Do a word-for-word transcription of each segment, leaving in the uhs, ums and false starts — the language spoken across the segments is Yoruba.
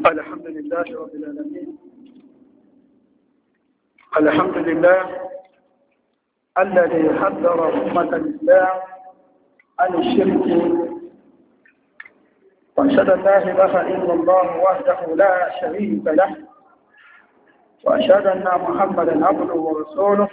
الحمد لله رب العالمين. الحمد لله الذي حذر أمة الإسلام عن الشرك، وأشهد أن لا إله إلا الله وحده لا شريك له، وأشهد أن محمدا عبده ورسوله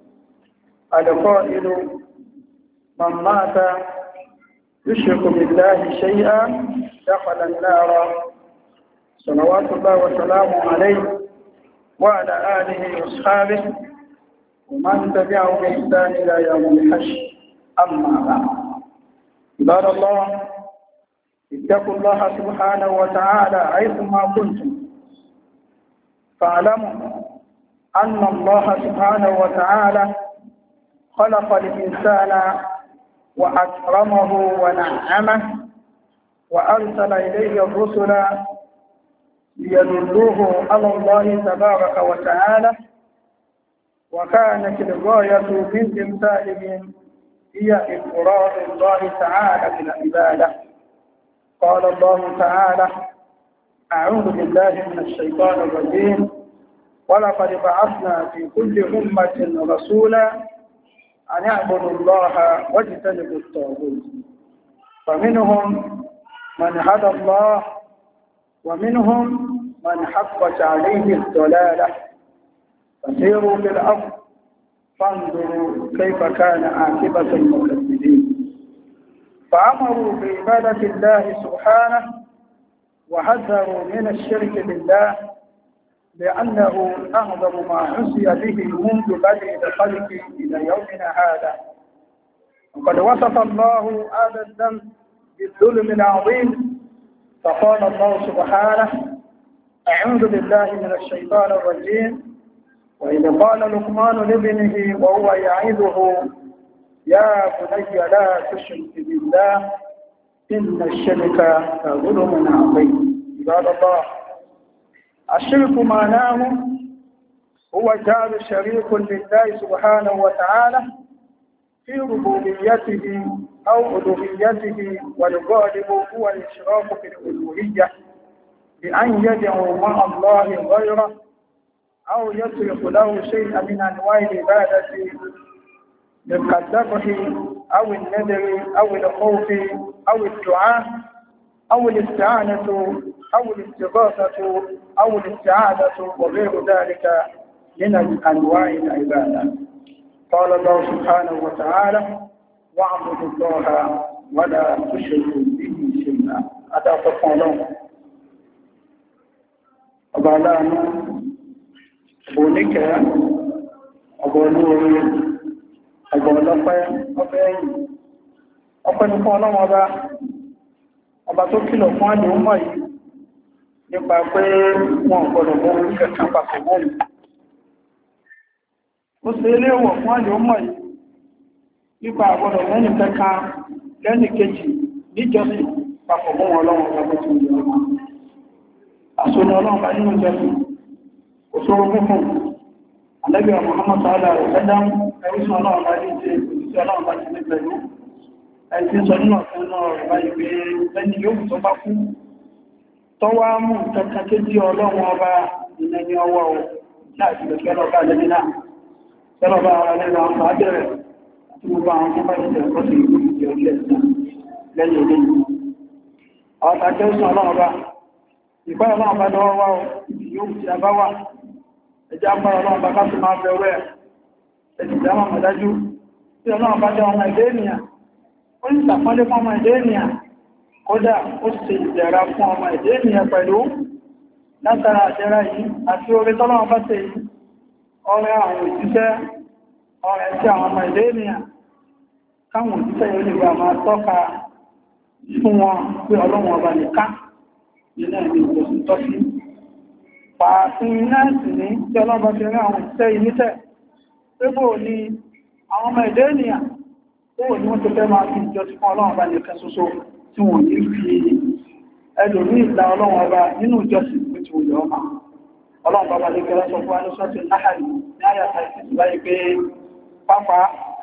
القائل: من مات يشرك بالله شيئا دخل النار. صلوات الله وسلامه عليه وعلى آله وأصحابه ومن تبعه بإحسان إلى يوم الحشر. أما بعد، عباد الله، اتقوا الله سبحانه وتعالى حيثما كنتم، فاعلموا أن الله سبحانه وتعالى خلق الإنسان وأكرمه ونعمه، وأرسل إليه الرسل ليدلوه على الله تبارك وتعالى، وكانت الغاية من تمثالهم هي إفراد الله تعالى بالعبادة. قال الله تعالى: أعوذ بالله من الشيطان الرجيم: ولقد بعثنا في كل أمة رسولا أن اعبدوا الله واجتنبوا الطاغوت، فمنهم من هدى الله ومنهم من حقت عليه الضلالة، فسيروا في الأرض فانظروا كيف كان عاقبة المكذبين. فأمروا بعبادة الله سبحانه وحذروا من الشرك بالله، لأنه أعظم ما عصي به منذ بدء الخلق إلى يومنا هذا. وقد وصف الله هذا الذنب بالظلم العظيم، فقال الله سبحانه: أعوذ بالله من الشيطان الرجيم: وإذ قال لقمان لابنه وهو يعظه يا بني لا تشرك بالله إن الشرك لظلم عظيم. عباد الله، الشرك معناه هو جعل شريك لله سبحانه وتعالى في ربوبيته أو ألوهيته، والغالب هو الإشراك في الألوهية بأن يدعو مع الله غيره أو يترك له شيئا من أنواع العبادة كالذبح أو النذر أو الخوف أو الدعاء أو الاستعانة أو الاستغاثة أو الاستعاذة وغير ذلك من أنواع العبادة. قال الله سبحانه وتعالى: واعبدوا الله ولا تشركوا به شيئا. هذا قول الله. ọba aláàánú, ọba oníkẹ́, ọba olóorí, ọba ọlọ́pẹ́, ọba ẹ̀yìn. Ọpẹ́ ni fún Ọlọ́run ọba ọba tó kìlọ̀ fún àdéhùn mọ̀ yìí nípa pé wọn gbọdọ̀ mọ́ orí kẹta pàtàkì wọn. Ó ṣe ilé ìwọ̀ fún àdéhùn mọ̀ yìí nípa àgbọdọ̀ lẹ́nì kẹta lẹ́nì kejì níjọsìn papọ̀ mọ́ wọn Ọlọ́run ọba tó ń yọ ọmọ. Àṣọ́nà Ọlọ́run bá nínú jẹ́sìn kò sóró fúnfún. Ànábì Muhammad sallallahu alaihi wasallam ẹrùsùn Ọlọ́run bá ní ṣe òṣìṣẹ́ Ọlọ́run bá ti ní pẹ̀lú. Ẹ̀sí sọ nínú ọ̀sán náà rẹ̀ báyìí pé lẹ́ni yóò tó bá kú tọ́wá mú kẹta tó jí Ọlọ́run ọba ìnà ní ọwọ́ láti lè fẹ́ lọ́ba lẹ́ni náà. Fẹ́lọ́ba ara lẹ́nu àwọn àbẹ̀rẹ̀ àti gbogbo àwọn tó bá ìṣẹ̀ ẹ̀kọ́ sí ìlú ìjẹ orílẹ̀ lẹ́yìn ilé. Àwọn tàjẹ́ òṣìṣẹ́ Ọlọ́run ọba ìpá Ọlọ́run bá lọ́wọ́ wá yóò ti àbá wà. Ẹjá ń bá Ọlọ́run bá ká tó máa fẹ́ wẹ́ ẹ̀sì dámà mọ̀dájú tí Ọlọ́run bá jẹ́ ọmọ ìdé ènìyàn. Ó ní ìsàpọ́lé fún ọmọ ìdé ènìyàn, kódà ó ṣe ìdẹ̀ra fún ọmọ ìdé ènìyàn pẹ̀lú látara àjẹ́ra yìí àti orí tọ́lọ́run bá ṣe yìí. Ọrẹ àwọn òṣìṣẹ́, ọrẹ sí àwọn ọmọ ìdé ènìyàn, káwọn òṣìṣẹ́ yóò lè gbà máa tọ́ka fún wọn pé Ọlọ́run ọba nìkan nínú ẹ̀mí ìjọsìn tọ́sí. Pàápín náà sì ní tí Ọlọ́run bá fi rí àwọn òṣìṣẹ́ ìníṣẹ́ pé bóò ni àwọn ọmọ ìdé ènìyàn bóò ni wọ́n ti fẹ́ máa fi ìjọsìn fún Ọlọ́run ọba nìkan ṣoṣo tí wọ́n ní fi ẹlòmí ìlà Ọlọ́run ọba nínú ìjọsìn pé tí wọ́n yọ ọmọ. Ọlọ́run bàbá lè kẹrẹ sọ fún alúsọ́tí láhàrí ní àyàtà ìsìnkú báyìí pé pápá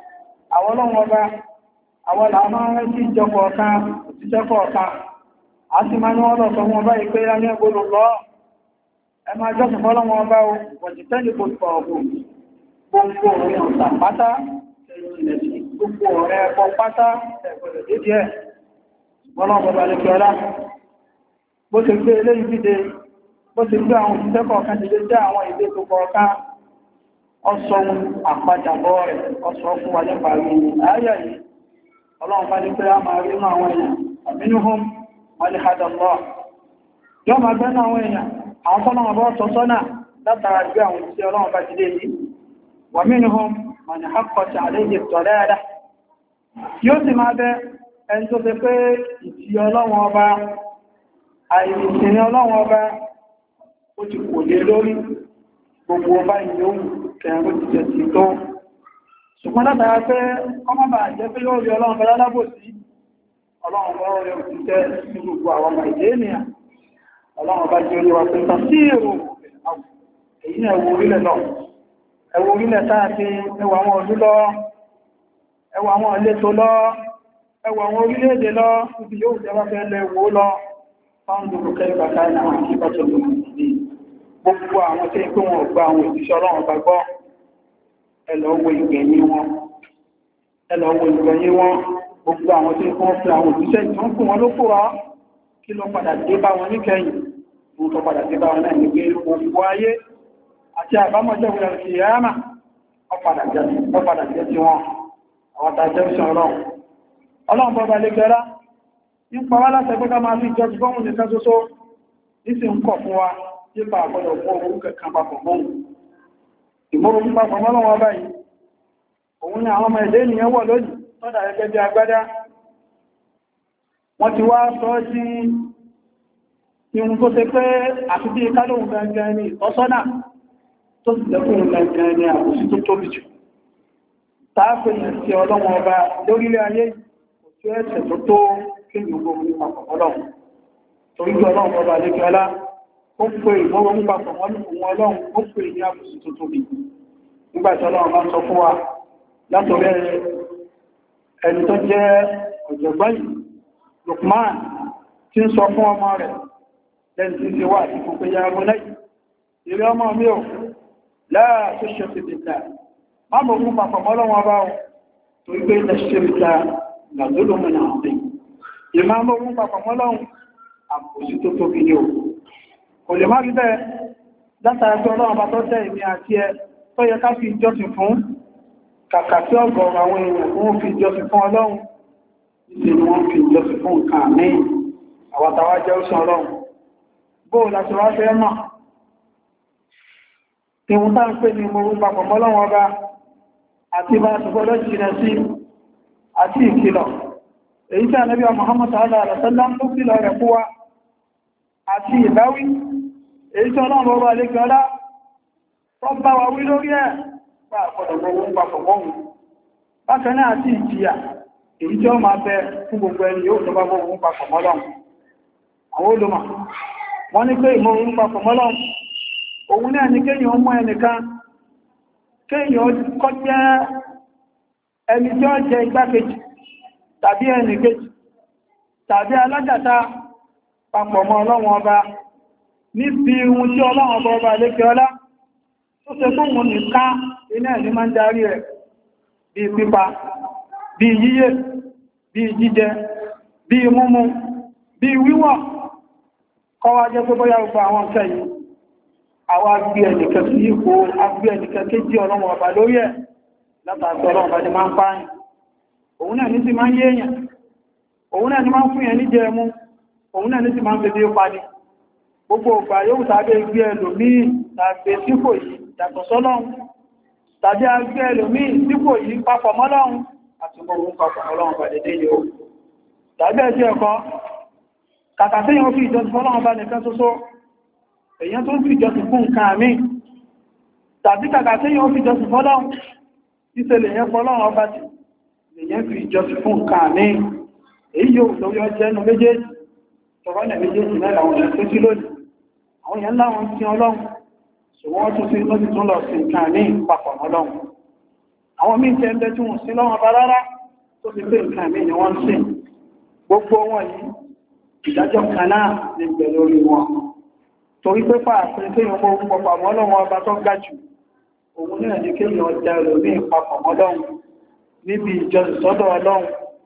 àwọn Ọlọ́run ọba àwọn làwọn máa ń rẹ́ sí ìjọpọ̀ ọ̀kan òtítẹ́kọ̀ ọ̀kan a sì máa ní wọ́n lọ sọ wọn bá ìpé ya ní ẹgbòrò lọ ẹ máa jọ́sùn fọ́lọ́wọ́n ọba o wọ̀jìtẹ́lì kò tọ̀ ọ̀gbọ̀n gbogbo orin ọ̀sà pátá gbogbo ọ̀rẹ́ ẹ̀kọ́ pátá ẹ̀gbọ̀dọ̀ dédé ẹ̀ wọ́n bọ̀bà lè kí ọlá bó ti gbé ilé ìbíde bó ti gbé àwọn òṣìṣẹ́ kọ̀ọ̀kan ti lé jẹ́ àwọn ìdé tó kọ̀ọ̀kan ọsọ àpadàbọ̀ rẹ̀ ọsọ fún wa nípa rí ayà yìí ọlọ́run bá ní pé a máa rí inú àwọn èèyàn àmínúhùn wọ́n lè hádà lọ yọ́ máa gbẹ́nà àwọn èèyàn àwọn tọ́lọ́run bọ́ sọ sọ́nà látara gbé àwọn òṣìṣẹ́ ọlọ́run bá ti lé ní wà mínúhùn wọ́n ni hákọ̀ọ̀tì àléjì tọ̀lẹ́ẹ̀dá yóò sì máa bẹ́ ẹni tó fẹ́ pé ìtì ọlọ́run ọba àìsìn ọlọ́run ọba ó ti kò lé lórí gbogbo ọba ìyóhù kẹrin ti jẹ sí tó ṣùgbọ́n látara pé ọmọ bà jẹ́ pé yóò rí ọlọ́run bẹ́lá lábò sí ọlọ́run bọ́ rẹ̀ òtítẹ́ sí gbogbo àwọn ọmọ ìdé ènìyàn ọlọ́run bá jẹ́ orí wa pé tàbí èrò èyí náà ẹwọ orílẹ̀ lọ ẹwọ orílẹ̀ táàkì ẹwà àwọn ọdún lọ ẹwà àwọn ìletò lọ ẹwà àwọn orílẹ̀-èdè lọ ibi yóò jẹ́ wá fẹ́ lẹ́wọ́ lọ fáwọn kẹ́ ìbàtà ìlànà àkíkọ́tọ̀ gbogbo àwọn tí kí wọn gba àwọn òṣìṣẹ́ ọlọ́run bá gbọ́ ẹlọ́wọ́ ìgbẹ̀yìn wọn ẹlọ́wọ́ ìgbẹ̀yìn wọn gbogbo àwọn tí wọ́n fi àwọn òṣìṣẹ́ ìtàn fún wọn ló kúrò kí ló padà dé bá wọn níkẹyìn wọn tó padà dé bá wọn náà ní pé gbogbo ayé àti àbámọ̀jẹ́ wùlẹ̀ sí yàmà ọpadà jẹ́ ti wọn àwọn tàjẹ́ òṣìṣẹ́ ọlọ́run ọlọ́run bọ́ba lè gẹ́rá ń pa wá láti ẹgbẹ́ ká máa fi jọ ti fọ́mù nìkan ṣoṣo nísì ń kọ̀ fún wa nípa àgbọ́dọ̀ fún orúkú kẹkàn papọ̀ mọ́ ìmọ̀rún papọ̀ mọ́ lọ́wọ́ báyìí òun ni àwọn ọmọ ẹ̀dẹ́ ènìyàn wọ̀ lónìí tọ́dà ẹgbẹ́ bí agbádá wọ́n ti wá sọ sí ihun tó ṣe pé àti bí kálóhun gangan ní ìtọ́sọ́nà tó sì lẹ́kùn gangan ní àbòsí tó tóbi jù táàpẹ̀yàn sí ọlọ́wọ́ ọba lórílẹ̀ ayé òtú ẹ̀sẹ̀ tó tó kéyìn gbogbo ní papọ̀ ọlọ́run torí ọlọ́run ọba lẹ́kẹ́ọlá ó pè ìmọ́rọ̀ ń papọ̀ wọ́n ní òun ọlọ́run ó pè ní àbùsù tó tóbi nígbàtí ọlọ́run bá sọ fún wa látọ̀rẹ́ ẹni tó jẹ́ ọ̀jọ̀gbọ́n yìí Lukman tí ń sọ fún ọmọ rẹ̀ lẹ́ni tí ń ṣe wà ní fún pé ya mọ́ lẹ́yìn ìrẹ́ ọmọ mi ò láà tó ṣe fi dìtà má mọ̀ fún papọ̀ mọ́lọ́wọ́ bá wọn torí pé ilẹ̀ ṣe rí ta làdólómìnà ọ̀dẹ́ ìmá mọ̀ fún papọ̀ mọ́lọ́wọ́ àbòsí tó tóbi ní o kò lè má rí bẹ́ẹ̀ látara pé ọlọ́run bá tó tẹ́ ìmí àti ẹ tó yẹ ká fi ìjọsìn fún kàkà tí ọgọ̀rọ̀ àwọn èèyàn fún fi ìjọsìn fún ọlọ́run ìsìn ni wọ́n fi ìjọsìn fún nǹkan àmì àwàtàwà jẹ́ òṣàn ọlọ́run bóò láti wá fẹ́ mọ̀ ìwọ̀n tá ń pè ní mo rúpa pọ̀ mọ́lọ́run ọba àti bá ti gbọ́dọ̀ jìnà sí àti ìkìlọ̀ èyí tí Ànábì Muhammad sallallahu alaihi wasallam tó kìlọ̀ rẹ̀ fún wa àti ìbáwí èyí tí ọlọ́run ọba àlékẹ́ ọlá tó bá wa wí lórí ẹ̀ bá àpọ̀dọ̀ gbogbo papọ̀ mọ́hun bákan náà àti ìjìyà èyí tí ó máa bẹ fún gbogbo ẹni yóò tó bá gbogbo papọ̀ mọ́lọ́run àwọn olùmọ̀ wọ́n ní pé ìmọ̀ orún papọ̀ mọ́lọ́run òun náà ní kéèyàn mọ́ ẹnìkan kéèyàn kọ́ jẹ́ ẹni tí ó jẹ igbákejì tàbí ẹnìkejì tàbí alájàta papọ̀ mọ́ ọlọ́run ọba níbi ohun tí ọlọ́run ọba ọba lékẹ́ ọlá tó ṣe fún òun nìká iná ẹ̀ní máa ń darí rẹ̀ bí pípa bí yíyé bí jíjẹ bí múmú bí wíwọ̀ kọwa jẹ́ pé bóyá gbogbo àwọn nǹkan yìí àwọn agbé ẹnìkan sí ipò agbé ẹnìkan kéjì ọlọ́run ọba lórí ẹ̀ látàgbọ́ ọlọ́run ọba ni máa ń pààyàn òun náà ní sí máa ń yéèyàn òun náà ní máa ń fún yẹn ní jẹ ẹmú òun náà ní sí máa ń bèbè pani gbogbo ọgbà yóò tàbí ẹgbẹ́ ẹlòmíì tàbí sípò yìí yàtọ̀ sọ́lọ́run tàbí ẹgbẹ́ ẹlòmíì sípò yìí papọ̀ mọ́lọ́run àti gbogbo papọ̀ mọ́lọ́run bá dédé yóò tàbí ẹ̀sí ẹ̀kọ́ kàkà tí yóò fi ìjọsìn fọ́lọ́run bá nìkan ṣoṣo èyàn tó ń fi ìjọsìn fún nǹkan àmì tàbí kàkà tí yóò fi ìjọsìn fọ́lọ́run ìṣẹ̀lẹ̀ yẹn fọ́lọ́run ọba ti èyàn fi ìjọsìn fún nǹkan àmì èyí yóò lórí ọjẹ́ ẹnu méjèèjì tọ̀rọ̀nà méjèèjì náà àwọn èèyàn tó sí lónìí àwọn èèyàn láwọn tí ọlọ́run ṣùgbọ́n wọ́n tún sí lọ́sí tún lọ sí nǹkan àmì papọ̀ ọlọ́run àwọn míì tẹ́ ń bẹ́ tí wọ́n sí lọ́wọ́n bá rárá tó fi pé nǹkan àmì ni wọ́n ń sìn gbogbo wọn yìí ìdájọ́ kan náà ní bẹ̀ lórí wọn torí pé pàápàá tí wọ́n mọ́ pọ̀pọ̀ àmọ́ Ọlọ́run ọba tó ga jù òun náà ní kéèyàn ọjà ẹlòmí ìpapọ̀ mọ́lọ́run níbi ìjọsìn sọ́dọ̀ Ọlọ́run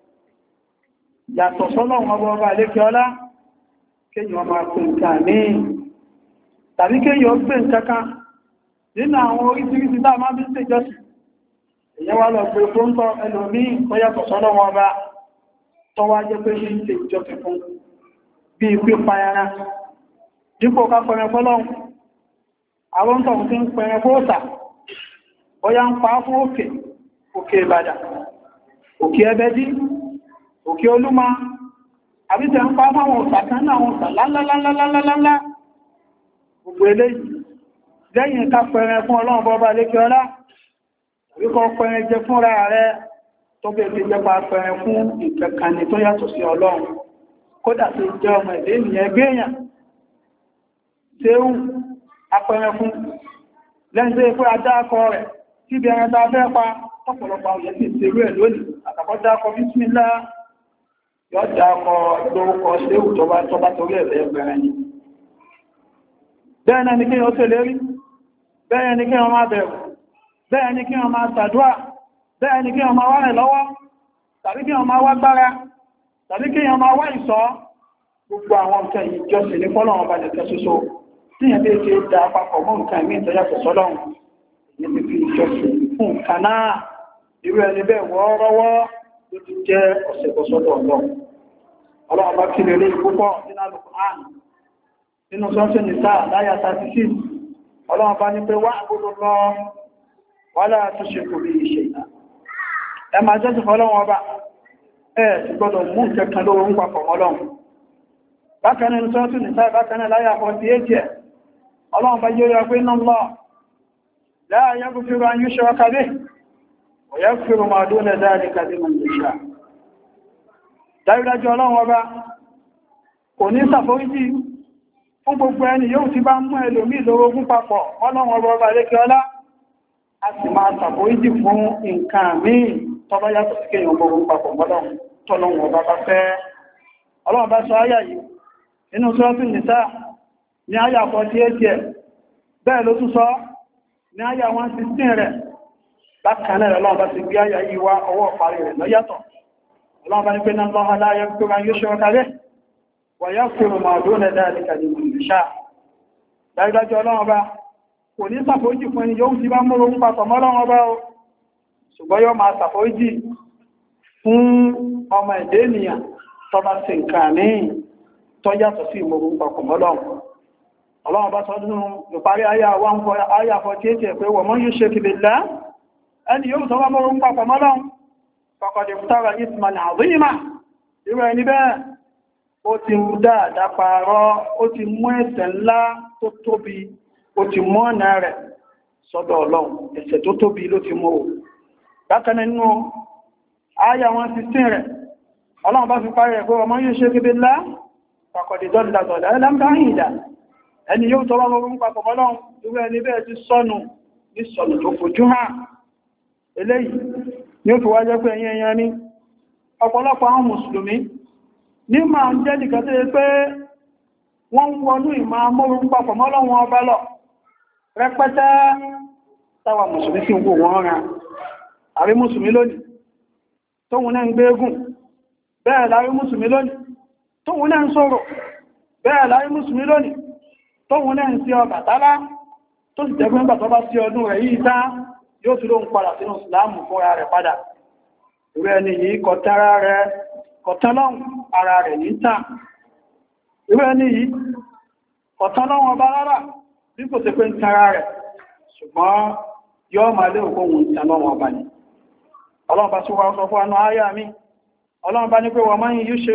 yàtọ̀ sọ́lọ́run ọba ọba àlékẹ́ ọlá kéèyàn máa pè nǹkan ní tàbí kéèyàn gbé nǹkan kan nínú àwọn oríṣiríṣi tá máa bí ṣe jọ́sìn èyàn wá lọ pé fóńtọ́ ẹlòmí tó yàtọ̀ sọ́lọ́run ọba tó wá jẹ́ pé ní ṣe ìjọsìn fún bí pípa ẹran dípò ká pẹ̀rẹ̀ fọ́lọ́run àwọn tó ń fi ń pẹ̀rẹ̀ fóòsà bóyá ń pa fún òkè òkè Ìbàdàn òkè Ẹbẹ́dí òkè Olúmọ àbíṣẹ́ ń pa fáwọn òsàkán náà àwọn òsà lálálálálálálá gbogbo eléyìí lẹ́yìn ká pẹ̀rẹ̀ fún Ọlọ́run bọ́bá lékè ọlá wíkọ́ pẹ̀rẹ̀ jẹ fúnra rẹ̀ tó bẹ̀rẹ̀ jẹ́ pa pẹ̀rẹ̀ fún ìkẹkànnì tó yàtọ̀ sí Ọlọ́run kódà tó jẹ́ ọmọ ẹ̀dẹ́ ènìyàn gbéyàn tẹ́hùn apẹ̀rẹ̀ fún lẹ́nṣẹ́ pé adákọ rẹ̀ tí bí ẹran tàà fẹ́ pa ọ̀pọ̀lọpọ̀ òyẹ́ ti ṣe rẹ̀ lónìí àkàkọ́ dákọ bísmílá yọ́ dákọ lórúkọ ṣéhù tó bá torí ẹ̀fẹ́ ẹgbẹ̀rẹ̀ ni bẹ́ẹ̀ ni kí wọ́n tẹ̀lé rí bẹ́ẹ̀ ni kí wọ́n máa bẹ̀rù bẹ́ẹ̀ ni kí wọ́n máa ṣàdúrà bẹ́ẹ̀ ni kí wọ́n máa wá rẹ̀ lọ́wọ́ tàbí kí wọ́n máa wá gbára tàbí kí wọ́n máa wá ìṣọ́ gbogbo àwọn nǹkan ìjọsìn ní fọ́lọ́wọ́n bá nìkan ṣoṣo tí yẹn bí ṣe dá papọ̀ mọ́ nǹkan ìmí ìtọ́yàtọ̀ sọ́lọ́run ní ti fi ìjọsìn fún nǹkan náà irú ẹni bẹ́ẹ̀ wọ́ọ́rọ́wọ́ ló ti jẹ́ ọ̀sẹ̀kọ̀sọ́dọ̀ ọlọ́run ọlọ́run bá kí lè rí púpọ̀ nínú Al-Qur'an nínú sọ́tún nìsá láyà thirty six ọlọ́run bá ní pé wá àgbòdò lọ wala tushriku bihi shay'an ẹ máa jọ́sìn fọ́lọ́run ọba ẹ ti gbọ́dọ̀ mú ìkẹ́kàn lóró ń papọ̀ mọ́lọ́run bákan nínú sọ́tún nìsá bákan láyà forty-eight ọlọ́run bá yóò yọ pé inna Allah la yaghfiru an yushraka bihi wa yaghfiru ma duna dhalika liman yasha dájúdájú ọlọ́run ọba kò ní ṣàforíjì fún gbogbo ẹni yóò ti bá mú ẹlòmí ìlórogún papọ̀ ọlọ́run ọba ọba lékẹ́ ọlá a sì máa ṣàforíjì fún nǹkan míì tọ́bá yàtọ̀ sí kéèyàn gbogbo papọ̀ mọ́lọ́run tọ́lọ́run ọba bá fẹ́ ọlọ́run bá sọ áyà yìí nínú Suratul Nisa ní àyà forty-eight ẹ̀ bẹ́ẹ̀ ló tún sọ ní àyà one sixteen rẹ̀ bákanẹ̀ rẹ̀ lọ́wọ́ bá ti gbé àyà yìí wá ọwọ́ parí rẹ̀ lọ́yàtọ̀ ọlọ́wọ́ bá ní pé náà lọ́wọ́ láyé tó bá yóò ṣọ́rọ̀ kalẹ̀ wà yá fèrò máa dó lẹ́ dáadé ní ìṣà dájúdájú ọlọ́wọ́ bá kò ní ṣàforíjì fún ẹni yóò ti bá mú orun papọ̀ mọ́ ọlọ́wọ́ bá o ṣùgbọ́n yóò máa ṣàforíjì fún ọmọ ẹ̀dẹ́ ènìyàn tó bá ṣe nǹkan ní tó yàtọ̀ sí ìmọ̀rún papọ̀ mọ́ ọlọ́wọ́ ọlọ́run bá sọ́dún ìparí ayá forty-eight pé wọ́n mọ́ yíò ṣe kìbìlá ẹni yóò tọ́wọ́ mọ́rún papọ̀ mọ́lọ́run faqad iftara ithman azima irú ẹni bẹ́ẹ̀ ó ti mú dáadáa pààrọ̀ ó ti mú ẹ̀ṣẹ̀ ńlá tó tóbi ó ti mú ọ̀nà rẹ̀ sọ́dọ̀ ọlọ́run ẹ̀ṣẹ̀ tó tóbi ló ti mú o bákan nínú ayá one sixteen rẹ̀ ọlọ́run bá fi parí ẹ̀ pé wọ́n mọ́ yíò ṣe kìbìlá faqad dalla dalalan ba'ida ẹni yóò tọ́wọ́ mọ́rún papọ̀ mọ́lọ́run irú ẹni bẹ́ẹ̀ ti sọnù ní sọnù tó fojú hàn eléyìí ni ó fi wájẹ́ pé ẹ̀yin ẹ̀yàn ní ọ̀pọ̀lọpọ̀ àwọn mùsùlùmí ní máa ń jẹ́ nìkan tó yẹ pé wọ́n ń wọnú ìmọ̀ mọ́rún papọ̀ mọ́lọ́run ọba lọ rẹpẹtẹ táwa mùsùlùmí sí gbogbo wọn ra àrí mùsùlùmí lónìí tóhun náà ń gbégùn bẹ́ẹ̀ lárí mùsùlùmí lónìí tóhun náà ń sọ̀rọ̀ bẹ́ẹ̀ lárí mùsùlùmí lónìí tóhun náà ń sí Ọbàtálá tó sì jẹ́gbẹ́ ńgbà tó bá sí ọdún rẹ̀ yìí tá yóò tí ló ń padà sínú ìsìláàmù fúnra rẹ̀ padà irú ẹni yìí kọtara rẹ̀ kọtọ́lọ́hun ara rẹ̀ ní tà irú ẹni yìí kọtọ́lọ́hun ọba rárá bí kò sí pé ń tara rẹ̀ ṣùgbọ́n yọ́ máa lé òkú ohun ìtàlọ́wọ̀n ọba ni ọlọ́run bá sí wá sọ fún anú ayá mi ọlọ́run bá ní pé wọ́n máa ń yí ṣe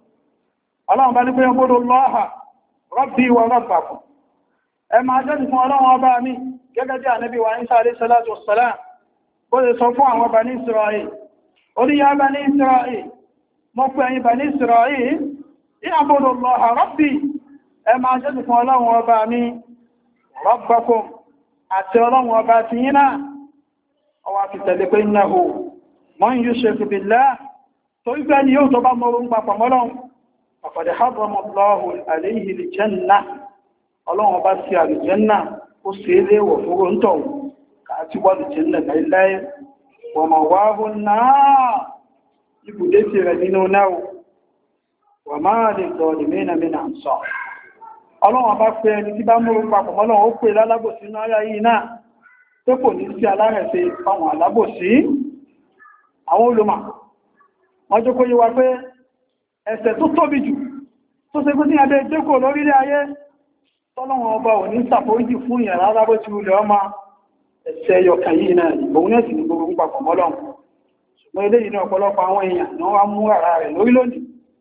ọlọ́run bá ní pé ọgbọ́dọ̀ lọ́ha Rabbi wa rabbakum ẹ máa jẹ́ fún ọlọ́run ọba mi gẹ́gẹ́ bí ànábì wa Ìsá alayhi salatu wassalam bó lè sọ fún àwọn Bani Isra'il ó ní ya Bani Isra'il mọ́ pé ẹ̀yin Bani Isra'il i'budu Allaha Rabbi ẹ máa jẹ́ fún ọlọ́run ọba mi rabbakum àti ọlọ́run ọba ti yín náà ọwá fi tẹ̀lé pé innahu man yushrik billah tó ìgbẹ́ ni yóò tó bá mọ́rún papọ̀ mọ́lọ́run faqad harrama Allahu alayhi al-janna ọlọ́run bá sí àlùjẹ́nà ó ṣe é léèwọ̀ fún oúntọ̀ kàátí wà lùjẹ́nà láìláì wa ma'wahu an-nar ibùdé sí rẹ̀ nínú náà wa ma lil-zalimina min ansar ọlọ́run bá pé ẹni tí bá mú papọ̀ mọ́lọ́run ó pè lálábòsí náà yá yìí náà tó kò ní sí alárẹ̀ṣẹ́ fáwọn alábòsí àwọn olùmọ̀ wọ́n jókòó yí wa pé ẹ̀ṣẹ̀ tó tóbi jù tó ṣe kú ní adé ìjókòó lórílẹ̀ ayé tọ́lọ́wọ́n ọba ò ní ṣàforíjì fún ìyàn rárá bó ti wulẹ̀ ọmọ ẹ̀ṣẹ̀ yọkàn yìí náà òun náà sì ní gbogbo ń papọ̀ mọ́lọ́run ṣùgbọ́n ilé yìí ní ọ̀pọ̀lọpọ̀ àwọn èèyàn ni wọ́n wá mú ara rẹ̀ lórí lónìí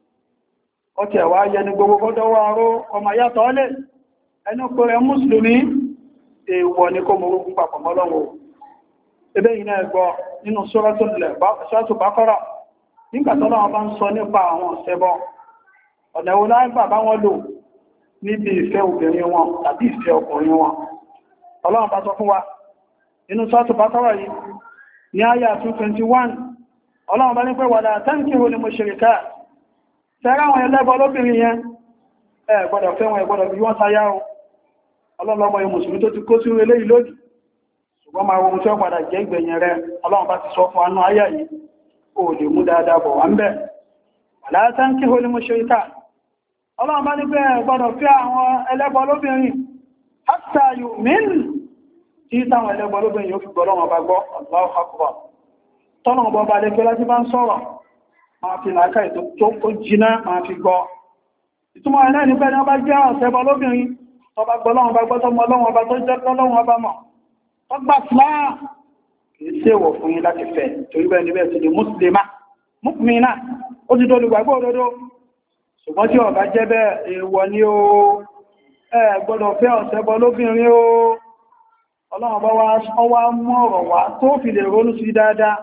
ó ti ẹ̀wà yẹni gbogbo gọ́dọ̀ wá ró ọmọ yàtọ̀ ọlẹ̀ ẹnu kò rẹ̀ mùsùlùmí èèwọ̀ ni kó mọ̀ ń papọ̀ mọ́lọ́run ebe yìí náà gbọ́ nínú Suratul Baqara nígbà tọ́lọ́wọ́n bá ń sọ nípa àwọn ọ̀sẹ̀bọ ọ̀nà wo láì bàbá wọn lò níbi ìfẹ́ obìnrin wọn tàbí ìfẹ́ ọkùnrin wọn ọlọ́run bá sọ fún wa nínú Suratul Baqara yìí ní àyà two twenty-one ọlọ́run bá ní pé wala tankihul mushrikat tẹ́rà àwọn ẹlẹ́bọ lóbìnrin yẹn ẹ gbọ́dọ̀ fẹ́ wọn ẹ gbọ́dọ̀ bí wọ́n sáyá o ọlọ́lọ́mọ yìí mùsùlùmí tó ti kó sí ilé yìí lódì ṣùgbọ́n máa ohun tí ó padà jẹ́ ìgbẹ̀yìn rẹ̀ ọlọ́run bá ti sọ fún anú àyà yìí ó lè mú dáadáa bọ̀ wá ń bẹ̀ wala tankihul mushrikat ọlọ́run bá ní pé ẹ gbọ́dọ̀ fẹ́ àwọn ẹlẹ́bọ lóbìnrin hatta yu'min tí táwọn ẹlẹ́bọ lóbìnrin yóò fi gbọ́ lọ́wọ́ bá gbọ́ Allahu akbar tọ́nà ọba bá lẹ́gbẹ́ láti bá ń sọ̀rọ̀ máa fi làákà ètò tó kó jiná máa fi gbọ́ ìtumọ̀ ẹ̀lẹ́ ní pẹ́ni ọba jẹ́ ọ̀sẹ̀bọ lóbìnrin tó bá gbọ́ lọ́wọ́ bá gbọ́ tó mọ́ lọ́wọ́ bá tó jẹ́ lọ́wọ́ bá mọ̀ tó gbà fúláà kìí ṣe wọ̀ fún yín láti fẹ́ torí bẹ́ẹ̀ níbẹ̀ ti di mùsùlùmá mùkmínà ó ti dólùgbà gbọ́ òdodo ṣùgbọ́n tí ọba jẹ́ bẹ́ẹ̀ èèwọ̀ ni ó ẹ gbọ́dọ̀ fẹ́ ọ̀sẹ̀bọ lóbìnrin ó ọlọ́run bá wá mú ọ̀rọ̀ wá tó fi lè ronú sí dáadáa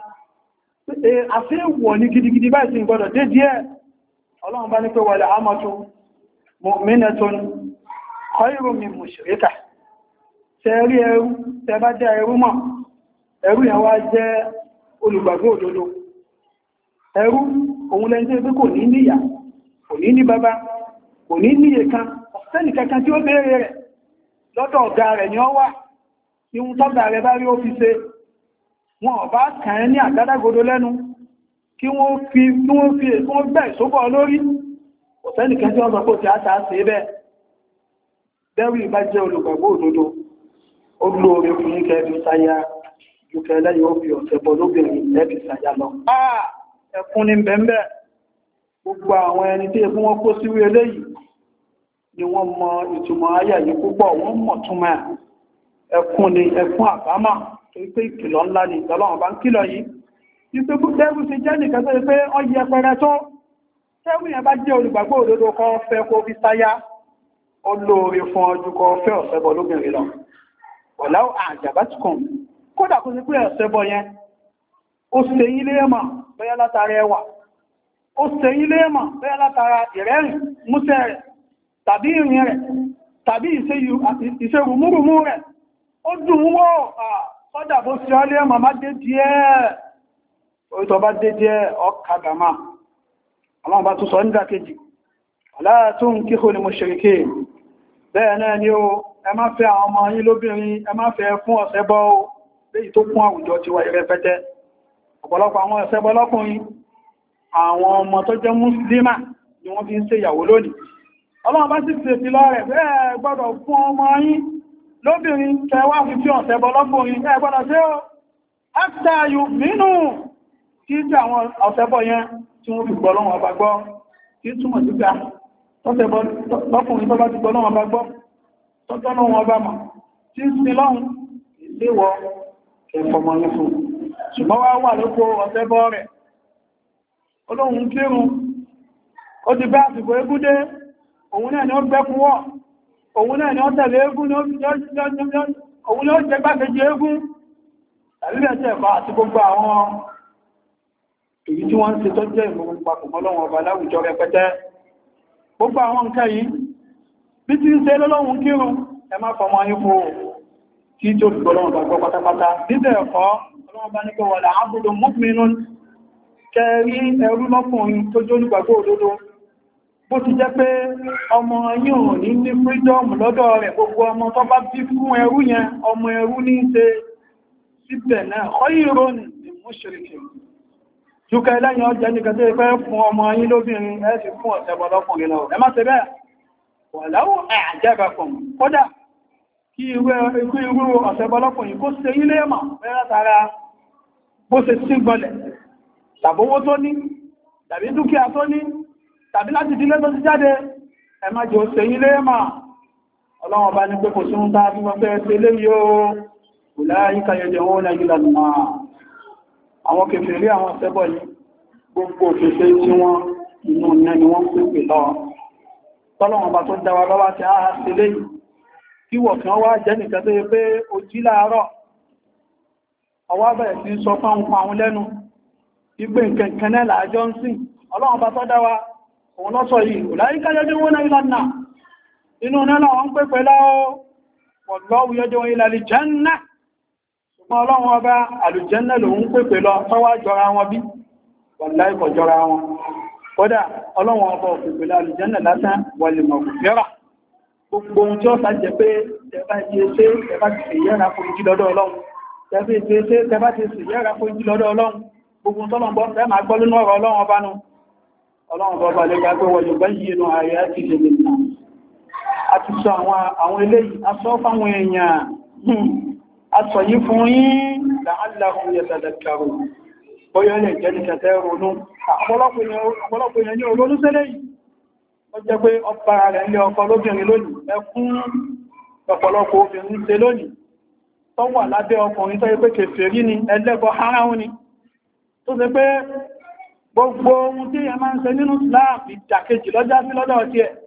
àfíwọ̀ ní gidigidi báyìí sí gbọ́dọ̀ dé díẹ̀ ọlọ́run bá ní pé wal amatu mu'minatun khayrun min mushrikah tẹ́rí ẹrú tẹ́ bá jẹ́ ẹrú mọ̀ ẹrú yẹn wá jẹ́ olùgbàgbọ́ òdodo ẹrú òun lẹ́ni tí kò ní níyà kò ní ní bàbá kò ní níye kan ọ̀sẹ́nì kankan tí ó béèrè rẹ̀ lọ́dọ̀ ọ̀gá rẹ̀ ni ó wà ihun tọ́gà rẹ̀ bá rí ó fi ṣe wọn ọ̀bá kàn ní àgádágodo lẹ́nu kí wọ́n fi kí wọ́n fi wọ́n gbẹ̀ ìsókọ̀ lórí ọ̀sẹ́nìkan tí wọ́n sọ pé tí a ta ṣe bẹ́ẹ̀ bẹ́rù ìbá jẹ́ olùgbàgbọ́ òdodo ó lóore fún ní kẹfì sáyá ju kẹlẹ́ yóò fi ọ̀sẹ̀ bọ́ lóbìnrin lẹ́fì sáyá lọ ẹkún ní bẹ̀m̀bẹ̀ gbogbo àwọn ẹni tí ẹkún wọn kó síwé eléyìí ni wọ́n mọ ìtumọ̀ ayà yìí púpọ̀ wọ́n mọ̀ túnmọ̀ ẹkún ni ẹkún àbámọ̀ tó pé ìkìlọ̀ ńlá ni ìtọ́lọ́wọ̀n bá ń kìlọ̀ yìí wípé tẹ́rù ti jẹ́ nìkan tó pé ọ yẹ pẹrẹ tó tẹ́rù yẹn bá jẹ́ olùgbàgbọ́ òdodo kan fẹ́ kó fi sáyá ó lóore fún ọjọ́ kan fẹ́ ọ̀sẹ̀bọ̀ lóbìnrin lọ wọ̀lá àjàbátìkùn kódà kó sí pé ọ̀sẹ̀bọ̀ yẹn ó ṣe yín léèmọ̀ bóyá látara ẹwà ó ṣe yín léèmọ̀ bóyá látara ìrẹ́rìn músẹ́ rẹ̀ tàbí ìrìn rẹ̀ tàbí ìṣerùmúrùmú rẹ̀ ó dùn wọ́ kọ́dà bó ṣe ọlé ọmọ má dé díẹ̀ orílẹ̀ bá dé díẹ̀ ọkàgàmà àwọn bá tún sọ ní dákejì aláàtún kí hù ní mushrikeen bẹ́ẹ̀ náà ni ó ẹ má fẹ́ àwọn ọmọ yín lóbìnrin ẹ má fẹ́ fún ọ̀sẹ̀bọ léyìí tó kún àwùjọ ti wà rẹpẹtẹ ọ̀pọ̀lọpọ̀ àwọn ọ̀sẹ̀bọ lọ́kùnrin àwọn ọmọ tó jẹ́ mùsùlùmá ni wọ́n fi ń ṣe ìyàwó lónìí ọlọ́run bá sì fèsì lọ rẹ̀ bẹ́ẹ̀ gbọ́dọ̀ fún ọmọ yín lóbìnrin kẹwàá fi fi ọ̀sẹ̀ bọ́ lọ́kùnrin ẹgbọ́dọ̀ tí ó ẹ́fẹ́yù nínú tí tí àwọn ọ̀sẹ̀bọ̀ yẹn tí wọ́n fi gbọ́ lọ́wọ́ ọba gbọ́ tí túnmọ̀ sí pé lọ́kùnrin tó bá ti gbọ́ lọ́wọ́ ọba gbọ́ tọ́tọ́ lọ́wọ́ ọba mọ̀ tí ń sin lọ́hun ìléwọ́ ẹ̀fọ̀mọ̀ ní fún ṣùgbọ́n wá wà lóko ọ̀sẹ̀bọ̀ rẹ̀ olóhun kírun ó ti bá àsìkò egúdé òun náà ni ó gbẹ́ fún wọ́ òun náà ni ó tẹ̀lé egún òun ni ó jẹ gbákejì egún tàbí ẹ̀tẹ́ ẹ̀kọ́ àti gbogbo àwọn èyí tí wọ́n ń ṣe tó jẹ́ ìmọ̀ papọ̀ mọ́lọ́wọ́ ọba láwùjọ rẹpẹtẹ gbogbo àwọn nǹkan yìí bí tí ń ṣe lọ́lọ́run kírun ẹ má fọmọ yín fún tí tí ó fi gbọ́lọ́wọ́ bá gbọ́ pátápátá dídẹ̀ ẹ̀kọ́ ọlọ́wọ́ bá ní pé wọ̀lá abudun mu'minun kẹrí ẹrú lọ́kùnrin tó jẹ́ olùgbàgbọ́ òdodo bó ti jẹ́ pé ọmọ yóò ní ní freedom lọ́dọ̀ rẹ̀ gbogbo ọmọ tó bá bí fún ẹrú yẹn ọmọ ẹrú ní ṣe síbẹ̀ náà khayrun min mushrikin jùkẹ́ lẹ́yìn ọjẹ́ ní kẹta ẹgbẹ́ fún ọmọ yín lóbìnrin ẹ sì fún ọ̀sẹ̀ bọ́lọ́kùnrin lọ ẹ má ṣe bẹ́ẹ̀ walau a'jabakum kódà kí irú ọ̀sẹ̀ bọ́lọ́kùnrin kó ṣe ilé mọ̀ mẹ́rẹ́ tara bó ṣe sí gbọ́lẹ̀ tàbówó tó ní tàbí dúkìá tó ní tàbí láti dílé tó ti jáde ẹ má jẹ́ òṣè ilé mọ̀ ọlọ́wọ́n bá ní pé kò sún tá bí wọ́n fẹ́ ṣe lé yóò ulaika yad'una ila an-nar àwọn kèfèrí àwọn ṣẹbọ yìí gbogbo òfèfé tí wọ́n inú ìyẹn ni wọ́n pèpè lọ tọ́lọ́wọ́n bá tó dáwà lọ́wọ́ tí a ṣe lé yìí kí wọ̀ kan wá jẹ́ nìkan tó yẹ pé ó jí láàárọ̀ ọwá bẹ̀rẹ̀ sí sọ fáwọn àwọn lẹ́nu ìgbé nǹkan náà làájọ́ ń sìn ọlọ́wọ́n bá tó dáwà òun lọ́sọ̀ yìí ulaika yad'una ila an-nar inú náà wọ́n pèpè lọ́wọ́ wallahu yad'u ila al-jannah ṣùgbọ́n ọlọ́run ọba àlùjẹ́nà lòun pèpè lọ tọ́wà jọra wọn bí wallahi kò jọra wọn kódà ọlọ́run ọba pèpè lọ àlùjẹ́nà lásán wal maghfirah gbogbo ohun tí ó sá jẹ pé tẹbá ti ṣe tẹbá ti ṣe yẹ́ra fún ìjí lọ́dọ̀ ọlọ́run tẹbá ti ṣe tẹbá ti ṣe yẹ́ra fún ìjí lọ́dọ̀ ọlọ́run gbogbo tọ́lọ̀bọ́ tẹ́ máa gbọ́ lónú ọ̀rọ̀ ọlọ́run ọba nù ọlọ́run ọba lè gbà pé wọ́n yóò bá yìí nù ààrẹ àti ìṣẹ̀lẹ̀ náà a ti sọ àwọn eléyìí a sọ fáwọn èèyàn aṣọ yìí fún yín la'allahum yatadhakkarun bóyá lè jẹ́ ní kẹtẹ́ ronú ọ̀pọ̀lọpọ̀ èèyàn ní olónú sẹ́lẹ̀ yìí ó jẹ́ pé ọpa rẹ̀ ilé ọkọ lóbìnrin lónìí ẹkún ọ̀pọ̀lọpọ̀ obìnrin ṣe lónìí tó wà lábẹ́ ọkùnrin tó yẹ pé kèfèrí ni ẹlẹ́bọ haráhùn ni tó ṣe pé gbogbo ohun tí ẹ máa ń ṣe nínú Islam ìdàkejì lọ́jà sí lọ́dọ̀ ọtí ẹ̀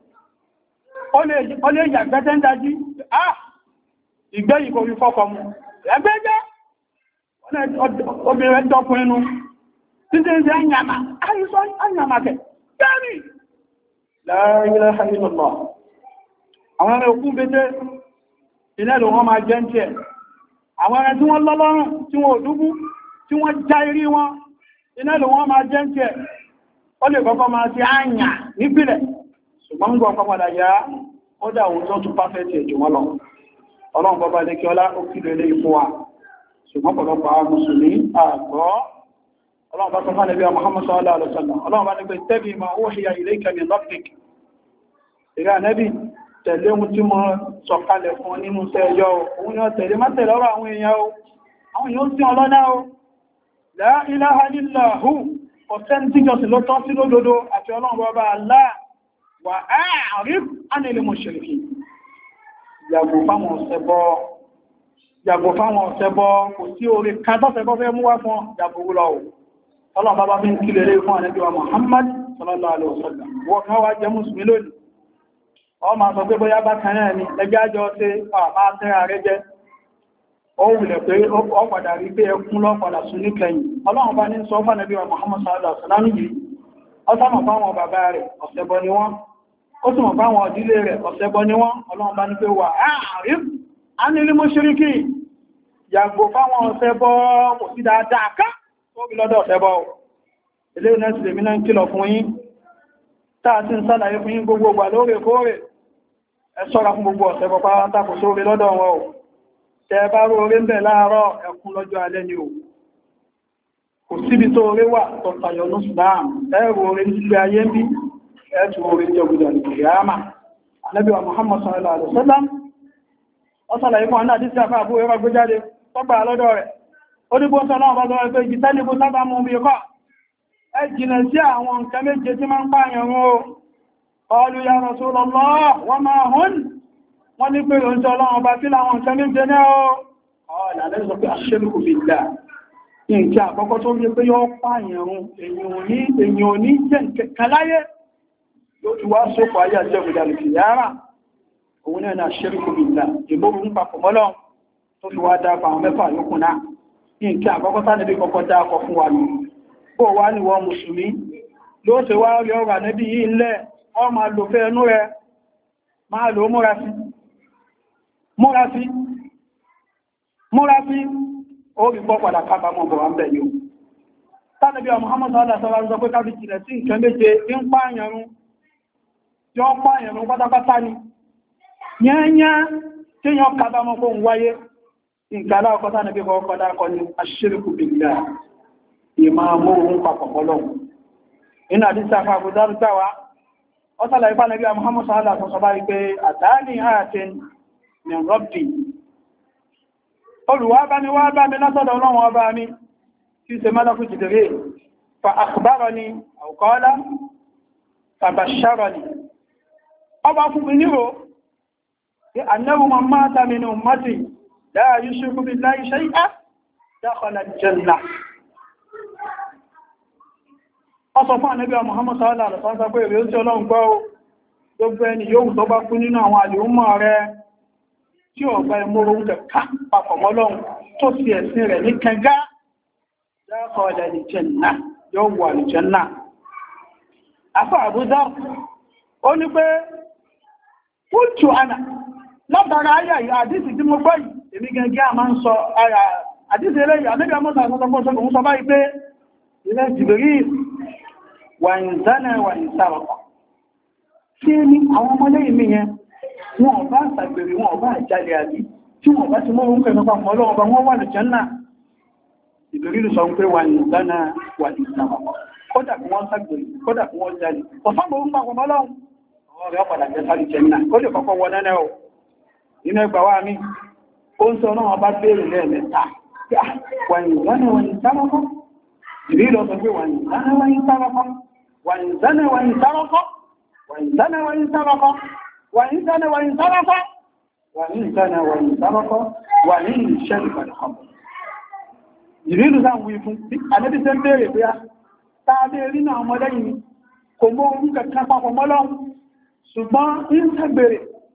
ó lè yàgbẹ́tẹ́ ń dájí ah ìgbẹ́ yìí kò rí fọ́kọ̀ mú ẹgbẹ́jẹ́ obìnrin dọ́kùn inú títí ń ṣe àyàmà àyíṣọ́ àyàmà kẹ gẹ́rì la ilaha illallah àwọn ẹ̀rẹ́ òkú bẹ́jẹ́ ìnẹ́lò wọn máa jẹ́ ń tí ẹ̀ àwọn ẹ̀rẹ́ tí wọ́n lọ́lọ́rùn tí wọ́n òdúgbú tí wọ́n já irí wọn ìnẹ́lò wọn máa jẹ́ ń tí ẹ̀ ó lè kọ́kọ́ máa ti àyà nípìlẹ̀ ṣùgbọ́n gbọ́ ọkọ̀ padà yá ó dà òun tó tún pàfẹ́tì ẹ̀jù wọn lọ ọlọ́run bọ́bá ilé kí ọlá ó kílò ilé ipò wa ṣùgbọ́n pọ̀lọpọ̀ àwọn mùsùlùmí àgbọ́ ọlọ́run bá sọ fún ẹbí Muhammad sallallahu alaihi wasallam ọlọ́run bá ní pé tẹ́bí ma ó ṣe ilé ìkẹmì lọ́pìk ìrẹ́ ànẹ́bì tẹ̀lé ohun tí mo sọ kalẹ̀ fún nínú tẹ́ẹ̀yọ òun yóò tẹ̀lé má tẹ̀lé ọ̀rọ̀ àwọn èèyàn o àwọn èèyàn sí ọlọ́nà o la ilaha illahu ọ̀sẹ́ni tíjọsìn ló tọ́ sí lódodo àti ọlọ́run bọ́bá Allah wa a'rid 'anil mushrikin yàgò fáwọn ọ̀sẹ̀bọ́ yàgò fáwọn ọ̀sẹ̀bọ́ kò sí orí kan tọ́sẹ̀bọ́ fẹ́ mú wá fún yàgò lọ ọlọ́run bá bá fi ń kílẹ̀ lé fún ànábì wa Muhammad sallallahu alaihi wasallam wọ́n kan wá jẹ́ mùsùlùmí lónìí ọ ma sọ pé bóyá bá kan náà ni ẹgbẹ́ àjọ ṣe àmà tẹ́ra rẹ jẹ́ ó wùlẹ̀ pé ó padà rí pé ẹkún lọ́padà sún ní kẹyìn ọlọ́run bá ní sọ fún ànábì wa Muhammad sallallahu alaihi wasallam yìí ọ sámọ̀ fáwọn bàbá rẹ̀ ọ̀sẹ̀bọ́ ni wọ́n ó sì mọ̀ fáwọn ọdílé rẹ̀ ọ̀sẹ̀bọ ni wọ́n ọlọ́run bá ní pé wà áàrín ánìlú mùṣírikí yàgbò fáwọn ọ̀sẹ̀bọ kò sí dáadáa ká tó bí lọ́dọ̀ ọ̀sẹ̀bọ ilé ìrìnà sí lèmínà ń kìlọ̀ fún yín táà sí ń sálàyé fún yín gbogbo gbà lóòrèkóòrè ẹ ṣọ́ra fún gbogbo ọ̀sẹ̀bọ pátá kò sóre lọ́dọ̀ wọn o tẹ bá rú orí ń bẹ̀ láàárọ̀ ẹkún lọ́jọ́ alẹ́ ni o kò síbi tó orí wà tó tayọ ní Islam ẹrù orí nílé ayé ń bí ẹ̀tù orí jọgbìdà ìkìyàmà Ànábì wa Muhammad sallallahu alaihi wasallam ó sàlàyé fún àná àdísí àfá àbúrò ẹwà gbéjáde tọ́gbà lọ́dọ̀ rẹ̀ ó ní bó sọ́lọ́wọ́ bá sọ́rọ̀ pé ìjìtẹ́lẹ̀bó sábà mú bí kọ́ ẹ jìnà sí àwọn nǹkan méje tí máa ń pààyàn rún qalu ya Rasulullah wa ma hun wọ́n ní pé oúnjẹ ọlọ́run bá kí láwọn nǹkan méje náà ó ọ̀là lẹ́sọ pé ash-shirku billah nǹkan àkọ́kọ́ tó rí pé yọ́ pààyàn rún èyàn ò ní jẹ́ nǹkan láyé yóò ti wá sókò ayé àjẹ́gbìdà lè fi yára òun náà ash-shirku billah ìmórùn papọ̀ mọ́lọ́ tó fi wá dápa àwọn mẹ́fà yókù náà ní nǹkan àkọ́kọ́ sánẹ́bí kọ́kọ́ dákọ̀ fún wa ní bó wá ní wọ́n mùsùlùmí ló ṣe wá rí ọ̀rọ̀ ànẹ́bí yìí ńlẹ̀ ọ máa lò fẹ́ ẹnú rẹ máa lò múra sí múra sí múra sí ó rí pọ́ padà kábàmọ̀ bọ̀ wá ń bẹ̀ yóò sánẹ́bí Muhammad sallallahu alaihi wasallam sọ pé kábí jìnà sí nǹkan méje ń pààyàn rún yọ pa ẹ̀rùn pátápátá ni yányá tí yọ kábàmọ́ kó ń wáyé ìgbàlá ọkọ̀tá níbi ọkọ̀dá akọ ni aṣíríkù billah ìmá mọ́rún papọ̀ ọlọ́run inú àdísà fún àbúdárúgbàwá ọ́sàlá ipá nàbí Muhammad sallallahu alaihi wasallam wípé àtàní ààtín ní rọ́bì olùwà bá mi wá bá mi látọ̀dọ̀ ọlọ́run ọba mi tí ṣe mọ́lọ́kù jìdìrí fa akhbarani aw qala fabashsharani ọba fún mi níro annahu man mata min ummati la yushriku billahi shay'an dakhala al-jannah ọsọ fún ànábì Muhammad sallallahu alaihi wasallam pé èrè ó tí ọlọ́run gbọ́ gbogbo ẹni yóò tó bá kú nínú àwọn àlèúmọ̀ rẹ̀ tí ó bá ẹmọ́rọ̀ oúnjẹ ká papọ̀ mọ́lọ́run tó sì ẹ̀sìn rẹ̀ ní kẹgá dakhala al-jannah yóò wọ al-jannah afọ́ àbúdá ó ní pé kúrtù ànà látara ayà yìí àdísì tí mo gbọ́ yìí èmi gẹ́gẹ́ a máa ń sọ ara àdísì eléyìí ànábì Muhammad sallallahu alaihi wasallam sọ báyìí pé ilẹ̀ Jibril wà ń zánà wà ń sárọ̀pọ̀ tí ní àwọn ọmọdé ìmì yẹn wọn ọba àṣàgbèrè wọn ọba àjálẹ̀ àbí tí wọn ọba ti mọ́ oúnjẹ nípa ọlọ́run ọba wọn wà ní Jánnà Jibril sọ pé wà ń zánà wà ń sárọ̀pọ̀ kódà kí wọ́n ṣàgbèrè kódà kí wọ́n jalè ọ̀sán orúkọ ọlọ́run ọ̀rẹ́ ọ̀padà jẹ́ sáré Jánnà ó lè kọ́kọ́ wọ nẹ́nẹ́ o nínú ẹgbà wá mi ó ń sọ náà ọba béèrè lẹ́ẹ̀mẹ́ta wà ń zánà wà ń sárọ̀pọ̀ Jibril sọ pé wà ń zánà wà ń sárọ̀pọ̀ وإن زنى وإن سرق وإن زنى وإن سرق وإن زنى وإن سرق وإن زنى وإن سرق وإن شرب الخمر Jibril sáà wí fún ànábì ṣe ń bèèrè pé tàbí rí náà ọmọdé yìí kò mọ́ orú kẹta papọ̀ mọ́lọ́run ṣùgbọ́n ń ṣàgbèrè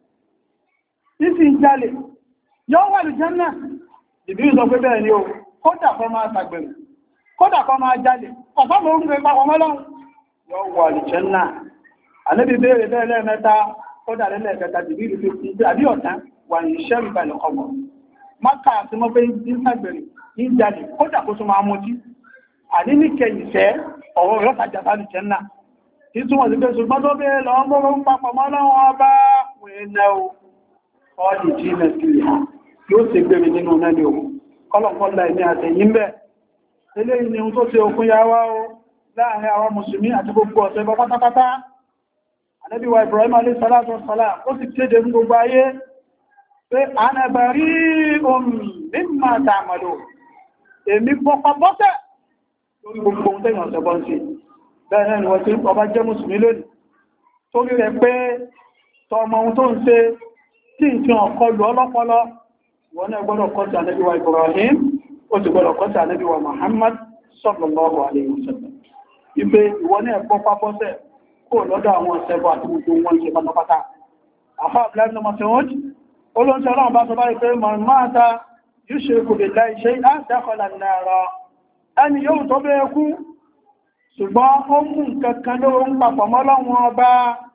ń sì ń jalè yóò wà ní Jánnà Jibril sọ pé bẹ́ẹ̀ ni o kódà kó máa ṣàgbèrè kódà kó máa jalè ọ̀sán mọ́ orú kẹta papọ̀ mọ́lọ́run yóò wọ àlùjánnà ànábì béèrè bẹ́ẹ̀ lẹ́ẹ̀mẹ́ta kódà lẹ́ẹ̀kẹta Jibril fi kún sí àbí ọ̀tá wà ní iṣẹ́ ìbàlẹ̀ ọmọ máka àti mọ́ pé ń sàgbèrè ń jalè kódà kó tún máa mutí àní ní kẹyìnṣẹ́ ọ̀rọ̀ rẹ̀ tàjà sí àlùjánnà tí túnmọ̀ sí pé ṣùgbọ́n tó bẹ́ẹ̀ lọ mọ́rọ̀ ń papọ̀ mọ́ lọ́wọ́ ọba wẹ̀ẹ́nẹ́ o ọ́dì jí nà sí ìhà yóò ṣe gbèrè nínú náà ni o kọ́lọ̀kọ́lá ẹ̀mí àtẹ̀yìn bẹ́ẹ̀ eléyìí ni ohun tó ṣe òkun yá wá o láàrin àwọn mùsùlùmí àti gbogbo ọ̀sẹ̀ bọ́ pátápátá. Ànábì wa Ibrahim alayhi salatu wassalam ó sì kéde fún gbogbo ayé pé ana bari'un mimma ta'malun èmi pọ́pá bọ́tẹ̀ lórí gbogbo ohun tẹ́yàn ọ̀sẹ̀ bọ́ ń ṣe bẹ́ẹ̀ náà ni wọ́n tí ọba jẹ́ mùsùlùmí lónìí torí rẹ̀ pé tọmọ ohun tó ń ṣe tí ń fi hàn kọlù ọlọ́pọlọ wọ́n náà gbọ́dọ̀ kọ́ sí Ànábì wa Ibrahim ó sì gbọ́dọ̀ kọ́ sí Ànábì wa Muhammad sallallahu alayhi wa sallam ìpé ìwọ ní ẹ̀kọ́ pápọ́sẹ̀ kó lọ́dọ̀ àwọn ọ̀sẹ̀bọ̀ àti gbogbo wọn ṣe pátápátá. Àfá àbúláì lọ́mọ tí wọ́n jí, olóńtí ọlọ́run bá sọ bá ìpé mọ̀ máa ta yóò ṣe kò lè láì ṣe dákọ̀lá náà ẹni yóò tó bẹ́ kú, ṣùgbọ́n ó mú nǹkan ló ń papọ̀ mọ́lọ́run ọba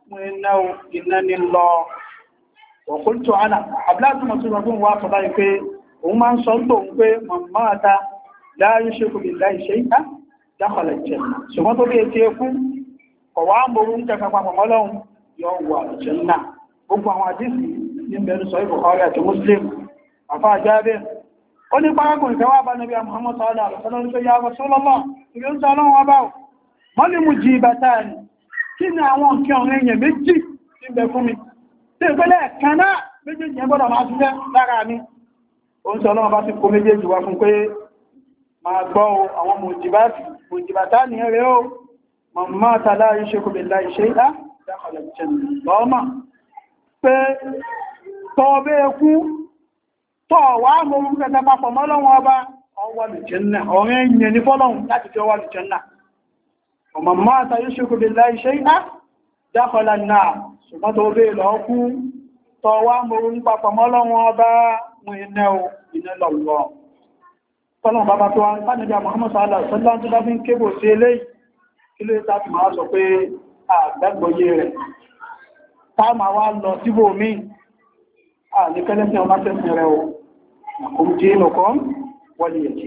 iná ní lọ. Ọ̀kúntù àná, àbúláì lọ́mọ tí wọ́n wá sọ bá ìpé òun máa ń sọ ń tòun pé mọ̀ máa ta láì ṣe kò lè láì ṣe dákọ̀lẹ̀ jẹ́ ṣùgbọ́n tó bí etí ẹkú ọ̀wà mọ̀rún ń kẹfà papọ̀ mọ́lọ́run yóò wà jẹ́ náà gbogbo àwọn àdísì ní bẹ̀rù sọ Bukhari àti Muslim àfá àjábẹ́ ó ní párágùn ìfẹ́wà bá Nábì Muhammad sallallahu alaihi wasallam tó yá Rasulullah ìrí ń sọ ọlọ́run ọba wọ́n ní mú jí ìbátá ni kí ni àwọn nǹkan ọ̀rẹ́ èèyàn méjì tí ń bẹ fún mi tí ìpínlẹ̀ kan náà méjèèjì yẹn gbọ́dọ̀ máa ṣiṣẹ́ lára mi ó ń sọ ọlọ́run bá ti kó méjèèjì wá fún pé máa gbọ́ àwọn mùjìbátá ní ẹrẹ ó ma máa tàlá iṣẹ́ kò bè láì ṣe á dákọ̀lẹ̀ jẹ́nà lọ́ọ́mà pé tọ́ bẹ́ ẹkú tọ́ wà mọ́ orúkú kẹta papọ̀ mọ́lọ́wọ́ ọba ọwọ́ lùjẹ́nà ọ̀rẹ́ ìyẹn ní fọ́lọ́hun láti fi ọwọ́ lùjẹ́nà ọmọ máa tàlá iṣẹ́ kò bè láì ṣe á dákọ̀lẹ̀ náà ṣùgbọ́n tó bẹ́ lọ kú tọ́ wà mọ́ orúkú papọ̀ mọ́lọ́wọ́ ọba mú iná iná lọ́wọ́ tọ́lọ̀ bàbá tó wá pàdé Muhammad sallallahu alaihi wasallam tó bá fi ń kébò sí eléyìí kí ló tàbí máa sọ pé àgbàgbọ́yé rẹ̀ táà máa wá lọ síbò míì à ní kẹ́lẹ́sìn ọmọ tẹ́sìn rẹ̀ o àkójí lọ́kọ́ wọlé ẹ̀jì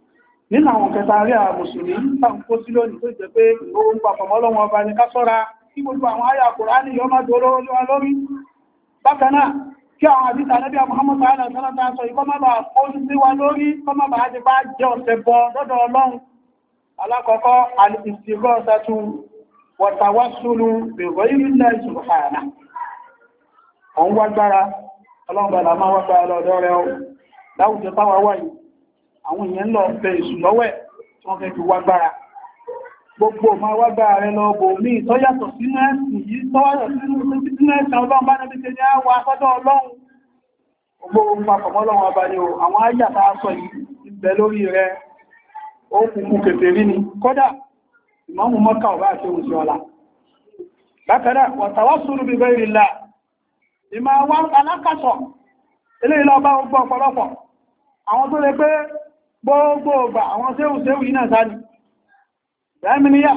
nínú àwọn kẹta rí àwọn mùsùlùmí táà ń kó sí lónìí tó jẹ́ pé ìgbóhùn papọ̀ mọ́lọ́wọ́ ọba ní ká ṣọ́ra kí gbogbo àwọn àyà Kùránì yọ máa dòrò olúwa lórí. Bákan náà kí àwọn àdíta Ànábì Muhammad sallallahu alaihi wasallam sọ ikọ́ má bàá kó sí wa lórí, kọ́ má bàá ti bá jẹ́ ọ̀sẹ̀ bọ lọ́dọ̀ Ọlọ́run. Alákọ̀ọ́kọ́ al-istighathatu wa tawassulu bi ghayrillahi subhanahu. Òun wágbára, Ọlọ́run bàdà máa wágbára lọ́dọ̀ rẹ̀ ó. Láwùjọ táwa wáyìí, àwọn èèyàn lọ bẹ èṣù lọ́wẹ́ tí wọ́n fẹ́ fi wágbára. Gbogbo ma wágbára rẹ̀ lọ bò mí tọ́yàtọ̀ sínú ẹ̀sìn yìí, tọ́yàtọ̀ sínú ẹ̀sìn Ọlọ́run bá nẹ́bí ṣe ní àwọ̀ asọ́dọ̀ Ọlọ́run. Gbogbo papọ̀mọ́ Ọlọ́run ọba ni o, àwọn áyàtà aṣọ yìí ti bẹ lórí rẹ̀, ó kùnkù kèfèrí ni, kódà ìmọ̀mù Mọ́kà ọba àti òṣì ọ̀la. Bákanáà, wa tawassulu bi ghayrillah, ìmọ̀ àwọn alákàṣọ̀, eléyìí lọ bá gbogbo ọ̀pọ̀lọpọ̀. Àwọn tó lè pé gbogbo ọgbà àwọn séhùn-séhùn yìí náà sáni. Ìyàmìníyà,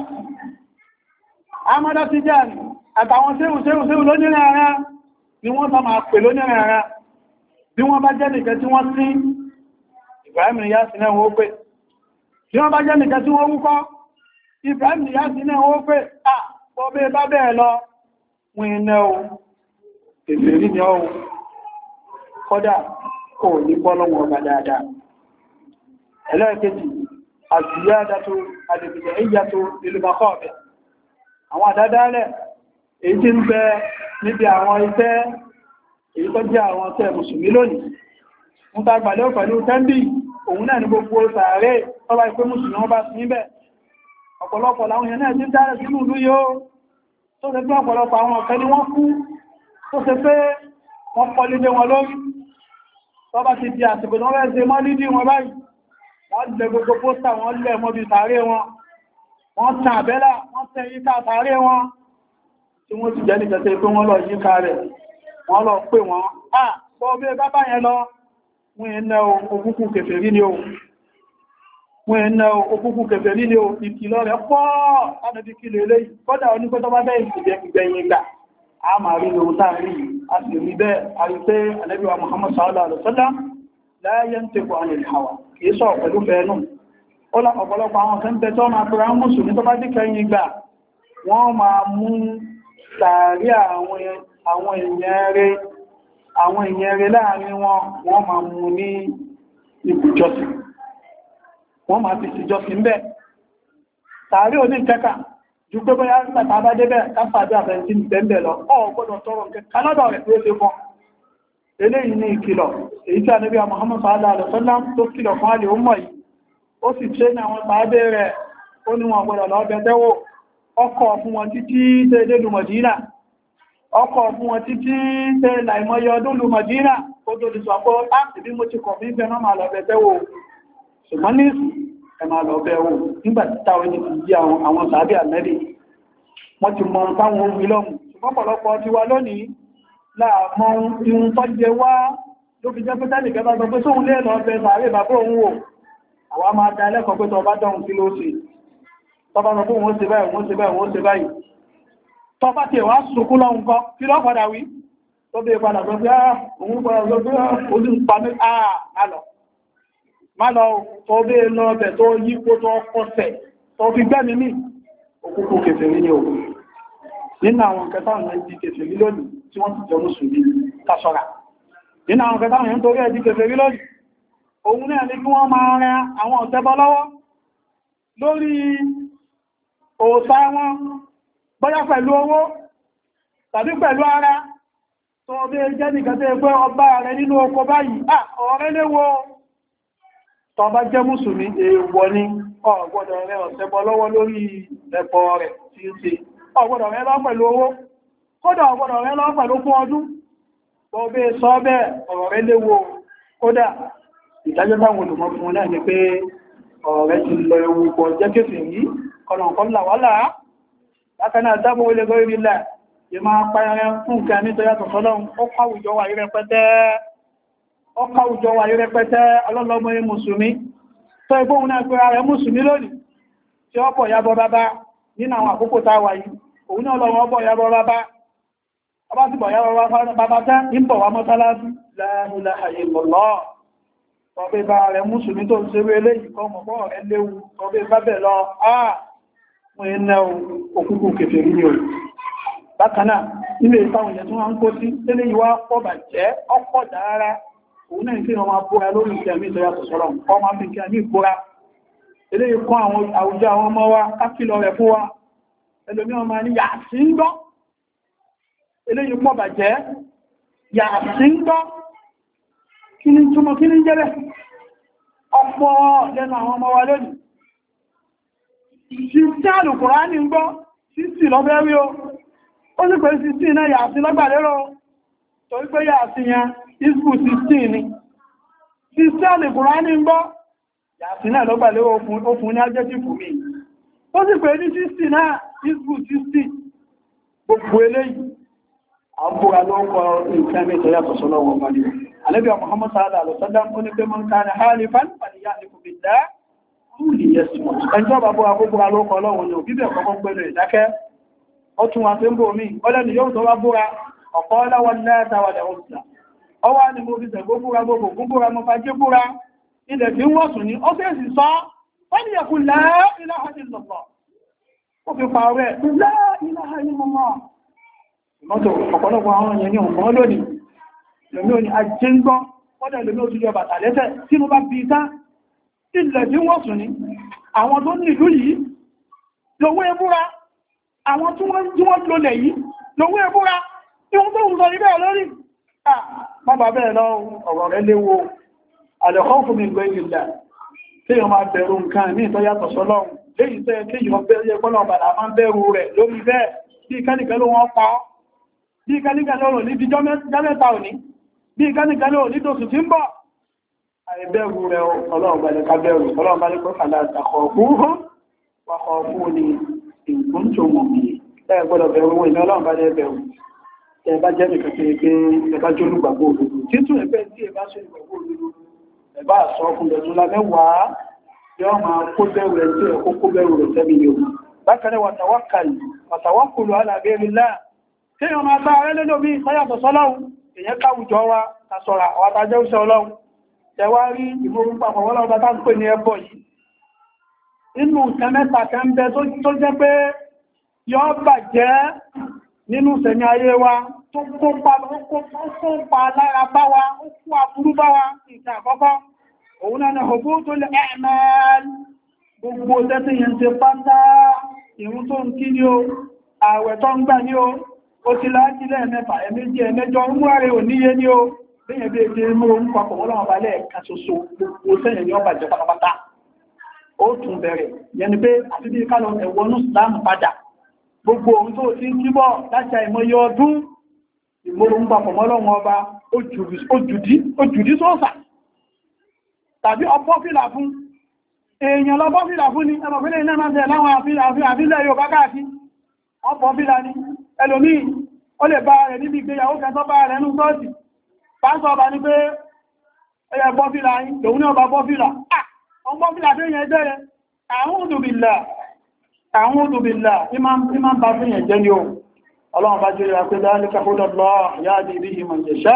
Amada Tijani, àtàwọn séhùn-séhùn lónìí ara ni wọ́n sá máa pè lónìí ara. Bí wọ́n bá jẹ́ nìkẹ́ tí wọ́n sí, Ìbráhìmìníyà sí náà wó pé. Bí wọ́n bá jẹ́ nìkẹ́ tí wọ́n wúkọ́, Ìbráhìmìníyà sí náà wó pé, à, bọ́bẹ́ bá bẹ́ẹ̀ lọ, wọ́n iná o, èfèrí ni ọ kọ́dà kò ní bọ́lọ́wọ́ ọba dáadáa. Ẹlẹ́ẹ̀kejì, àzíyádàtò àdìbìdẹ̀ ìyàtò ìlúmọ̀kọ́ ọ̀bẹ̀. Àwọn àdádálẹ̀ èyí tí ń bẹ níbi àwọn iṣẹ́ èyí tó jẹ́ àwọn tẹ́ mùsùlùmí lónìí. Mú ta gbàlẹ́ pẹ̀lú tẹ́mbì, òun náà ní gbogbo sàárè tọ́bá ipé mùsùlùmí wọ́n bá sí níbẹ̀. Ọ̀pọ̀lọpọ̀ láwọn èèyàn náà ti dáre sínú ìlú yóò tó ṣe pé ọ̀pọ̀lọpọ̀ àwọn ọ̀kẹ́ ni wọ́n kú tó ṣe pé wọ́n kọ́ lílé wọn lórí. Tọ́bá ti di àsìkò tó wọ́n ṣe mọ́ lídí wọn báyìí. Wọ́n lẹ gbogbo pósítà wọn lẹ̀ mọ́ bí sàárè wọn. Wọ́n tàn àbẹ́là, wọ́n tẹ yíká sàárè wọn. Tí wọ́n ti jẹ́ ní kẹsẹ̀ pé wọ́n lọ yíká rẹ̀. Wọ́n lọ pè wọ́n. À, bọ́ bí bábá yẹn lọ, wọ́n yẹn ná òkúkú kèfèrí ni o. Wọ́n yẹn ná òkúkú kèfèrí ni o. Ìkìlọ̀ rẹ̀ pọ̀ láti kí lè lé. Kọ́dà oníkọ́tọ́ bá bẹ́ ìgbẹ̀yìn ìgbà. A máa rí lóhun táà rí, a sì rí bẹ́ẹ̀, a rí pé Ànábì wa Muhammad sallallahu alaihi wasallam la yantiqu anil hawa, kìí sọ pẹ̀lú fẹ́ẹ̀nù. Ó lọ́pọ̀lọpọ̀ àwọn kan tẹ́ tó máa pẹ̀rẹ̀ mùsùlùmí tó bá díkẹ́ yìí gbà, wọ́n máa mú sàárì àwọn èèyàn rẹ̀, àwọn èèyàn rẹ̀ láàrin wọn, wọ́n máa mú ní ibùjọsìn. Wọ́n máa fi síjọsìn bẹ́ẹ̀. Sàárì ò ní kẹ́kà, ju pé bóyá nígbàtà bá débẹ̀ káfàájá àbẹ̀ntí bẹ̀m̀bẹ̀ lọ, ọ̀ gbọ́dọ̀ tọrọ nǹkan kanádọ̀ rẹ̀ tó ṣe fún. Eléyìí ní ìkìlọ̀, èyí tí Ànábì Muhammad sallallahu alaihi wasallam tó kìlọ̀ fún àlè ọmọ yìí, ó sì ṣe ní àwọn tàbí rẹ̀, ó ní wọn gbọ́dọ̀ lọ bẹ̀tẹ́wò, ọkọ̀ fún wọn títí tẹ́ dé lu Mọ̀dínà, ọkọ̀ fún wọn títí tẹ́ láìmọye ọdún lu Mọ̀dínà, ó tó ti sọ pé láti bí mo ti kọ̀ fí fẹ́ máa lọ bẹ̀tẹ́wò. Ṣùgbọ́n ní ìsìn, ẹ máa lọ bẹ̀wò nígbàtí táwọn ẹni ti jí àwọn sàábí Ànábì wọ́n ti mọ táwọn orí lọ́mù ṣùgbọ́n pọ̀lọpọ̀ ti wá lónìí láàmọ́ ihun tó jẹ wá ló fi jẹ́ pẹ́tàlì gẹ́bà sọ pé sóhun lé lọ bẹ sàárè bàbá òun wò àwa máa dá ẹlẹ́kọ̀ọ́ pé tọba dáhùn kí ló ṣe tọba sọ pé wọ́n ṣe báyìí wọ́n ṣe báyìí wọ́n ṣe báyìí tọba tí wá sùkú lọ́hun kọ́ kí lọ́ padà wí tó bèé padà sọ pé òun padà sọ pé ojú ń pa mí àà lọ má lọ tó bèé lọ bẹ̀ tó yípo tó kọsẹ̀ tó fi gbẹ́mi mí òkúkú kèfèrí ní òkú nínú àwọn kẹta àwọn ẹ̀dí kèfèrí lónìí tí wọ́n ti jọ mùsùlùmí kásọ́ra nínú àwọn kẹta àwọn torí ẹ̀dí kèfèrí lónìí òun náà ní kí wọ́n máa rẹ àwọn ọ̀tẹ́bọ lọ́wọ́ lórí òòṣà wọn bóyá pẹ̀lú owó tàbí pẹ̀lú ara tó bí jẹ́ nìkan tó pé ọba rẹ nínú oko báyìí ọ̀rẹ́ léwo tó bá jẹ́ mùsùlùmí èèwọ̀ ni ọ̀gbọ́dọ̀ rẹ ọ̀tẹ́bọ lọ́wọ́ lórí ẹbọ rẹ̀ tí ń ṣe ọ̀gbọ́dọ̀ rẹ lọ pẹ̀lú owó kódà ọ̀gbọ́dọ̀ rẹ lọ pẹ̀lú fún ọdún bọ́ bí sọ bẹ́ẹ̀ ọ̀rọ̀ rẹ léwo kódà ìdájọ́ táwọn olùmọ̀ fún náà ni pé ọ̀rẹ́ ti lọ ewu pọ̀ jẹ́ kéfì yìí kọlọ̀kọlọ̀ wọ́lá lákaná dábò ilẹ̀ gọ́rí ilẹ̀ yẹ máa pàyàrẹ fún nǹkan ní tó yàtọ̀ sọ́lọ́run ó káwùjọ wà rí rẹpẹtẹ ọlọ́lọ́mọ mùsùlùmí tó ẹgbóhun náà pé ààrẹ mùsùlùmí lónìí tí ó pọ̀ yàbọ̀ bàbá nínú àwọn àkókò táwà yìí òun náà lọ́wọ́ bọ̀ yàbọ̀ bàbá ọba sì bọ̀ yàbọ̀ bàbá tẹ́ ń bọ̀ wá mọ́sálásí la ilaha illallah tọ́bí bá rẹ̀ mùsùlùmí tó ń ṣe wé léyìí kọ́ mọ̀pọ̀ rẹ̀ léwu tọ́bí bá bẹ̀ lọ àà wọ́n iná òkúkú kèfèrí ní òun bákanáà ilé ìtàwọn ìyẹn tí wọ́n ń kó sí tẹ́lẹ̀ ìwá pọ̀ bàjẹ́ ọ̀pọ̀ dára òun náà tí wọ́n máa búra lórí ìkẹ́ àmì ìtọ́yà tọ̀sọ́lọ́ wọ́n máa fi ìkẹ́ àmì ìbúra ilé ìkọ́ àwọn àwùjọ àwọn ọmọ wa kákìlọ rẹ̀ fún wa ẹlòmí ọmọ ní yàásí ń gbọ́ ilé ìpọ̀ bàjẹ́ yàásí ń gbọ́ kí ní túnmọ̀ kí ní jẹ́rẹ̀ ọ̀pọ̀ lẹ́nu àwọn ọmọ wa lónìí sísí àlùkùránì ń gbọ́ sísí lọ́bẹ̀rí o ó sì pé sísí náà yàásí lọ́gbàlérò torí pé yàásí yẹn isbu sísí ni sísí àlùkùránì ń gbọ́ yàásí náà lọ́gbàlérò ó fún ní ajẹ́jìfù mi ó sì pé ní sísí náà isbu sísí gbogbo eléyìí àbúrà lọ́kọ̀ nǹkan mẹ́ta yàtọ̀ sọ́lọ́wọ́ ọmọdé Ànábì Muhammad sallallahu alaihi wasallam ó ní pé man kana halifan falyahlifu billah kúlì yẹsùn ẹjọ́ bàbá agbóbúra lókọ ọlọ́run ní òbíbẹ̀ kọ́kọ́ pẹ̀lú ìdákẹ́ ó tún wà tí ń bò mí ọlẹ́ni yóò tó wá búra ọ̀pọ̀ ọlọ́wọ́ lẹ́ẹ̀tàwàdà òsìlá ọwá ni mo fi tẹ̀gbó búra gbogbo búra mo fàájé búra ilẹ̀ tí ń wọ́sùn ní ó fèsì sọ wọ́n ni yẹ̀kù la ilaha illallah ó fi pààrẹ la ilaha illallah mọ́tò ọ̀pọ̀lọpọ̀ àwọn èèyàn ní ọ̀pọ̀ lónìí lómi ò ní ajé ń gbọ́ wọ́n lómi ò tún jọ bàtà lẹ́sẹ̀ tí mo bá bí i tán ilẹ̀ tí wọ́n sùn ní àwọn tó ní ìlú yìí lówó ẹbúra àwọn tí wọ́n lólẹ̀ yìí lówó ẹbúra tí wọ́n tó ń sọ ibẹ̀ lórí bàbá bẹ́ẹ̀ lọ ọ̀rọ̀ rẹ̀ léwo àdẹ̀kọ́ fún mi gbé ìlẹ̀ tí yọ máa bẹ̀rù nǹkan ní ìtọ́yàtọ̀ sọ́lọ́run léyìí tẹ́ kí yọ bẹ̀rẹ̀ pọ́nà ọ̀bàdà máa bẹ̀rù rẹ̀ lórí bẹ́ẹ̀ bí kẹ́nìkẹ́ ló wọ́n pa bí kẹ́nìkẹ́ ló ní díjọ́ mẹ́ta òní bí kẹ́nìkẹ́ ló ní dòsù tí ń bọ̀ àìbẹ̀rù rẹ̀ ọlọ́ọ̀bàlẹ̀ kábẹ̀rù ọlọ́ọ̀bàlẹ̀ pẹ́ fàlá àkọ̀ọ̀kúrún wàkọ̀ọ̀kú ni ìgbón tó mọ̀ mí ẹ gbọ́dọ̀ bẹ̀rù wọn ìná ọlọ́ọ̀bàlẹ̀ bẹ̀rù ẹ bá jẹ́ nìkan pé pé ẹ bá jólú gbàgbọ́ òdodo títún ẹ̀fẹ́ tí ẹ bá ṣe gbàgbọ́ òdodo ẹ bá sọ ọkùnrin ẹ̀tún lámẹ́wàá yọ́ máa kó bẹ̀rù rẹ̀ tí ẹ kó kó bẹ̀rù rẹ̀ tẹ́mi ni o bákan wàtàwákàlì wàtàwákùlù alábẹ́rìlá tí wọ́n máa bá rẹ̀ lómi sáyàtọ̀ sọ́lọ́run èyàn káwùjọ wa kàsọ̀rà àwọn àtàjẹ́ òṣẹ́ ọlọ́run tẹwà rí ìmòrún papọ̀ wọ́n lọ́wọ́ bá ń pè ní ẹbọ yìí inú ìkẹ́ mẹ́ta kẹ́m̀bẹ́ tó jẹ́ pé yọ́ bàjẹ́ nínú sẹ̀mí ayé wa tó kópa lára bá wa ó kú àbúrú bá wa ìta àkọ́kọ́ òun náà ni ọgbó tó lè ẹ̀mẹ́l gbogbo tẹ́tí yẹn ti pátá ìrun tó ń kí ní o ààwẹ̀ tó ń gbà ní o ó ti láti lẹ́ẹ̀mẹ́fà ẹ̀mẹ́jì ẹ̀mẹ́jọ ń mú ààrẹ òníyé ní o bẹ́yẹ̀ bí ẹgbẹ́ mú orúkọ papọ̀ wọ́n lọ́wọ́ balẹ̀ ẹ̀ka ṣoṣo gbogbo sẹ́yìn ní ọba jẹ pátápátá ó tún bẹ̀rẹ̀ yẹni pé àti bí kálọ ẹ̀wọ̀nú ìsìlámù padà gbogbo ohun tó ti ń kíbọ̀ láti àìmọye ọdún ìmọ̀rún papọ̀ mọ́lọ́wọ́ ọba ó jùdí sóòsà tàbí ọbọ́ fìlà fún èèyàn lọ bọ́ fìlà fún ni ẹmọ̀fílẹ̀ iná máa tẹ̀ láwọn àfílẹ̀ yóò kákàtí ọbọ̀ fìlà ni ẹlòmíì ó lè bá rẹ̀ níbi ìgbéyàwó kẹtọ́ bá rẹ̀ nú sọ́ọ̀tì pàṣọ ọba ní pé ẹyẹ bọ́fílà yìí lòun ní ọba bọ́fílà àwọn bọ́fílà tó yẹn jẹ́rẹ àwọn òdùbìlà àwọn òdùbìlà ìmá bá fún yẹn jẹ́ ní o ọlọ́run bá jẹ́ ìrà pé dáálíkà fúdọ̀lọ́ yáàdì bí ìmọ̀ ìjẹ̀ṣá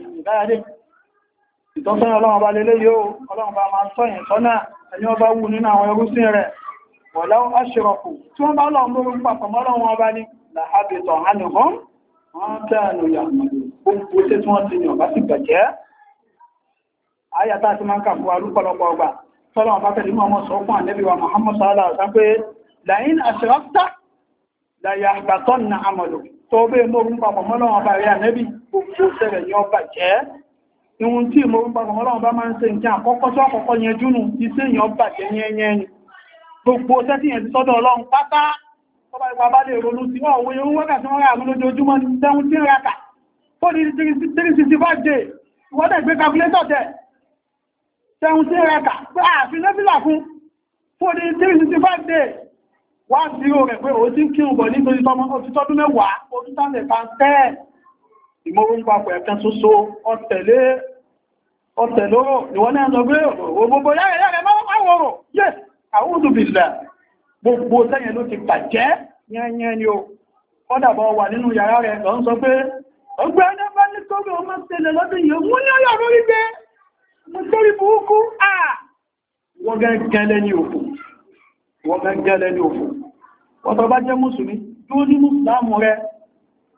ìtọ́sọ́nà ọlọ́run bá lélé yóò ọlọ́run bá máa sọ́yìn sọ́nà ẹni ọba wù nínú àwọn ẹrúsìn rẹ̀ wọ̀láwọ́ aṣírọ̀kù tí wọ́n bá lọ́run lórí pàpọ̀ mọ́lọ́run ọba ní làhábìtọ̀ hánìhàn wọ́n tẹ́ ànúyà gbogbo tí wọ́n ti ní ọ̀bá sì gbẹ̀jẹ́ ayàtà ti máa ń kà fún arúpọ̀lọpọ̀ ọgbà tọ́lọ̀ bá tẹ̀lé mọ́ sọ fún ànẹ́bí wa Muhammad sallallahu alaihi wasallam pé la'in ashrakta la yahbatanna 'amaluka tó bẹ́ mọ́rún papọ̀ mọ́lọ́wọ́ bá rí ànẹ́bí gbogbo sẹ́rẹ̀ ní ọba jẹ́ ìwọ̀n tí mọ́rún papọ̀ mọ́lọ́wọ́ bá máa ń ṣe nǹkan àkọ́kọ́ tó àkọ́kọ́ yẹn júnù iṣẹ́ yẹn ọba jẹ́ yẹn ni gbogbo sẹ́tì yẹn ti sọ́dọ̀ Ọlọ́run pátá tọ́bá ipa bá lè ronú sí ọ̀wọ́ irun wákàtí wọ́n rà mú lójoojúmọ́ ní sẹ́hun tí ń raka ó ní three sixty-five days ìwọ́dẹ̀ gbé calculator tẹ̀ sẹ́hun tí ń raka pé àfi lẹ́bílà fún fún ní three sixty-five days wá sí o rẹ̀ pé ó ti ń kírun bọ̀ nítorí tọ́dún mẹ́wàá ó tún tán pa tẹ́ ìmọ̀rún papọ̀ ẹ̀kan ṣoṣo ọ̀tẹ̀lé ọ̀tẹ̀lóró ìwọ́n náà sọ pé ògbogbo yára yára máa wọ́rọ̀ yes àwúdù bìlẹ̀ gbogbo sẹ́yìn ló ti bàjẹ́ yẹnyẹn ni o kọ́dàbọ̀ wà nínú yàrá rẹ̀ lọ ń sọ pé ọgbẹ́ ẹni bá ní kọ́gbẹ́ ọmọ tẹ́lẹ̀ lọ́dún yìí mú ní ọyọ̀ lórí gbé mú sórí burúkú à wọ́n gẹ́gẹ́lẹ́ ní òfò wọ́n gẹ́gẹ́lẹ́ ní òfò wọ́n tọ́ bá jẹ́ mùsùlùmí tó ní mùsùlámù rẹ̀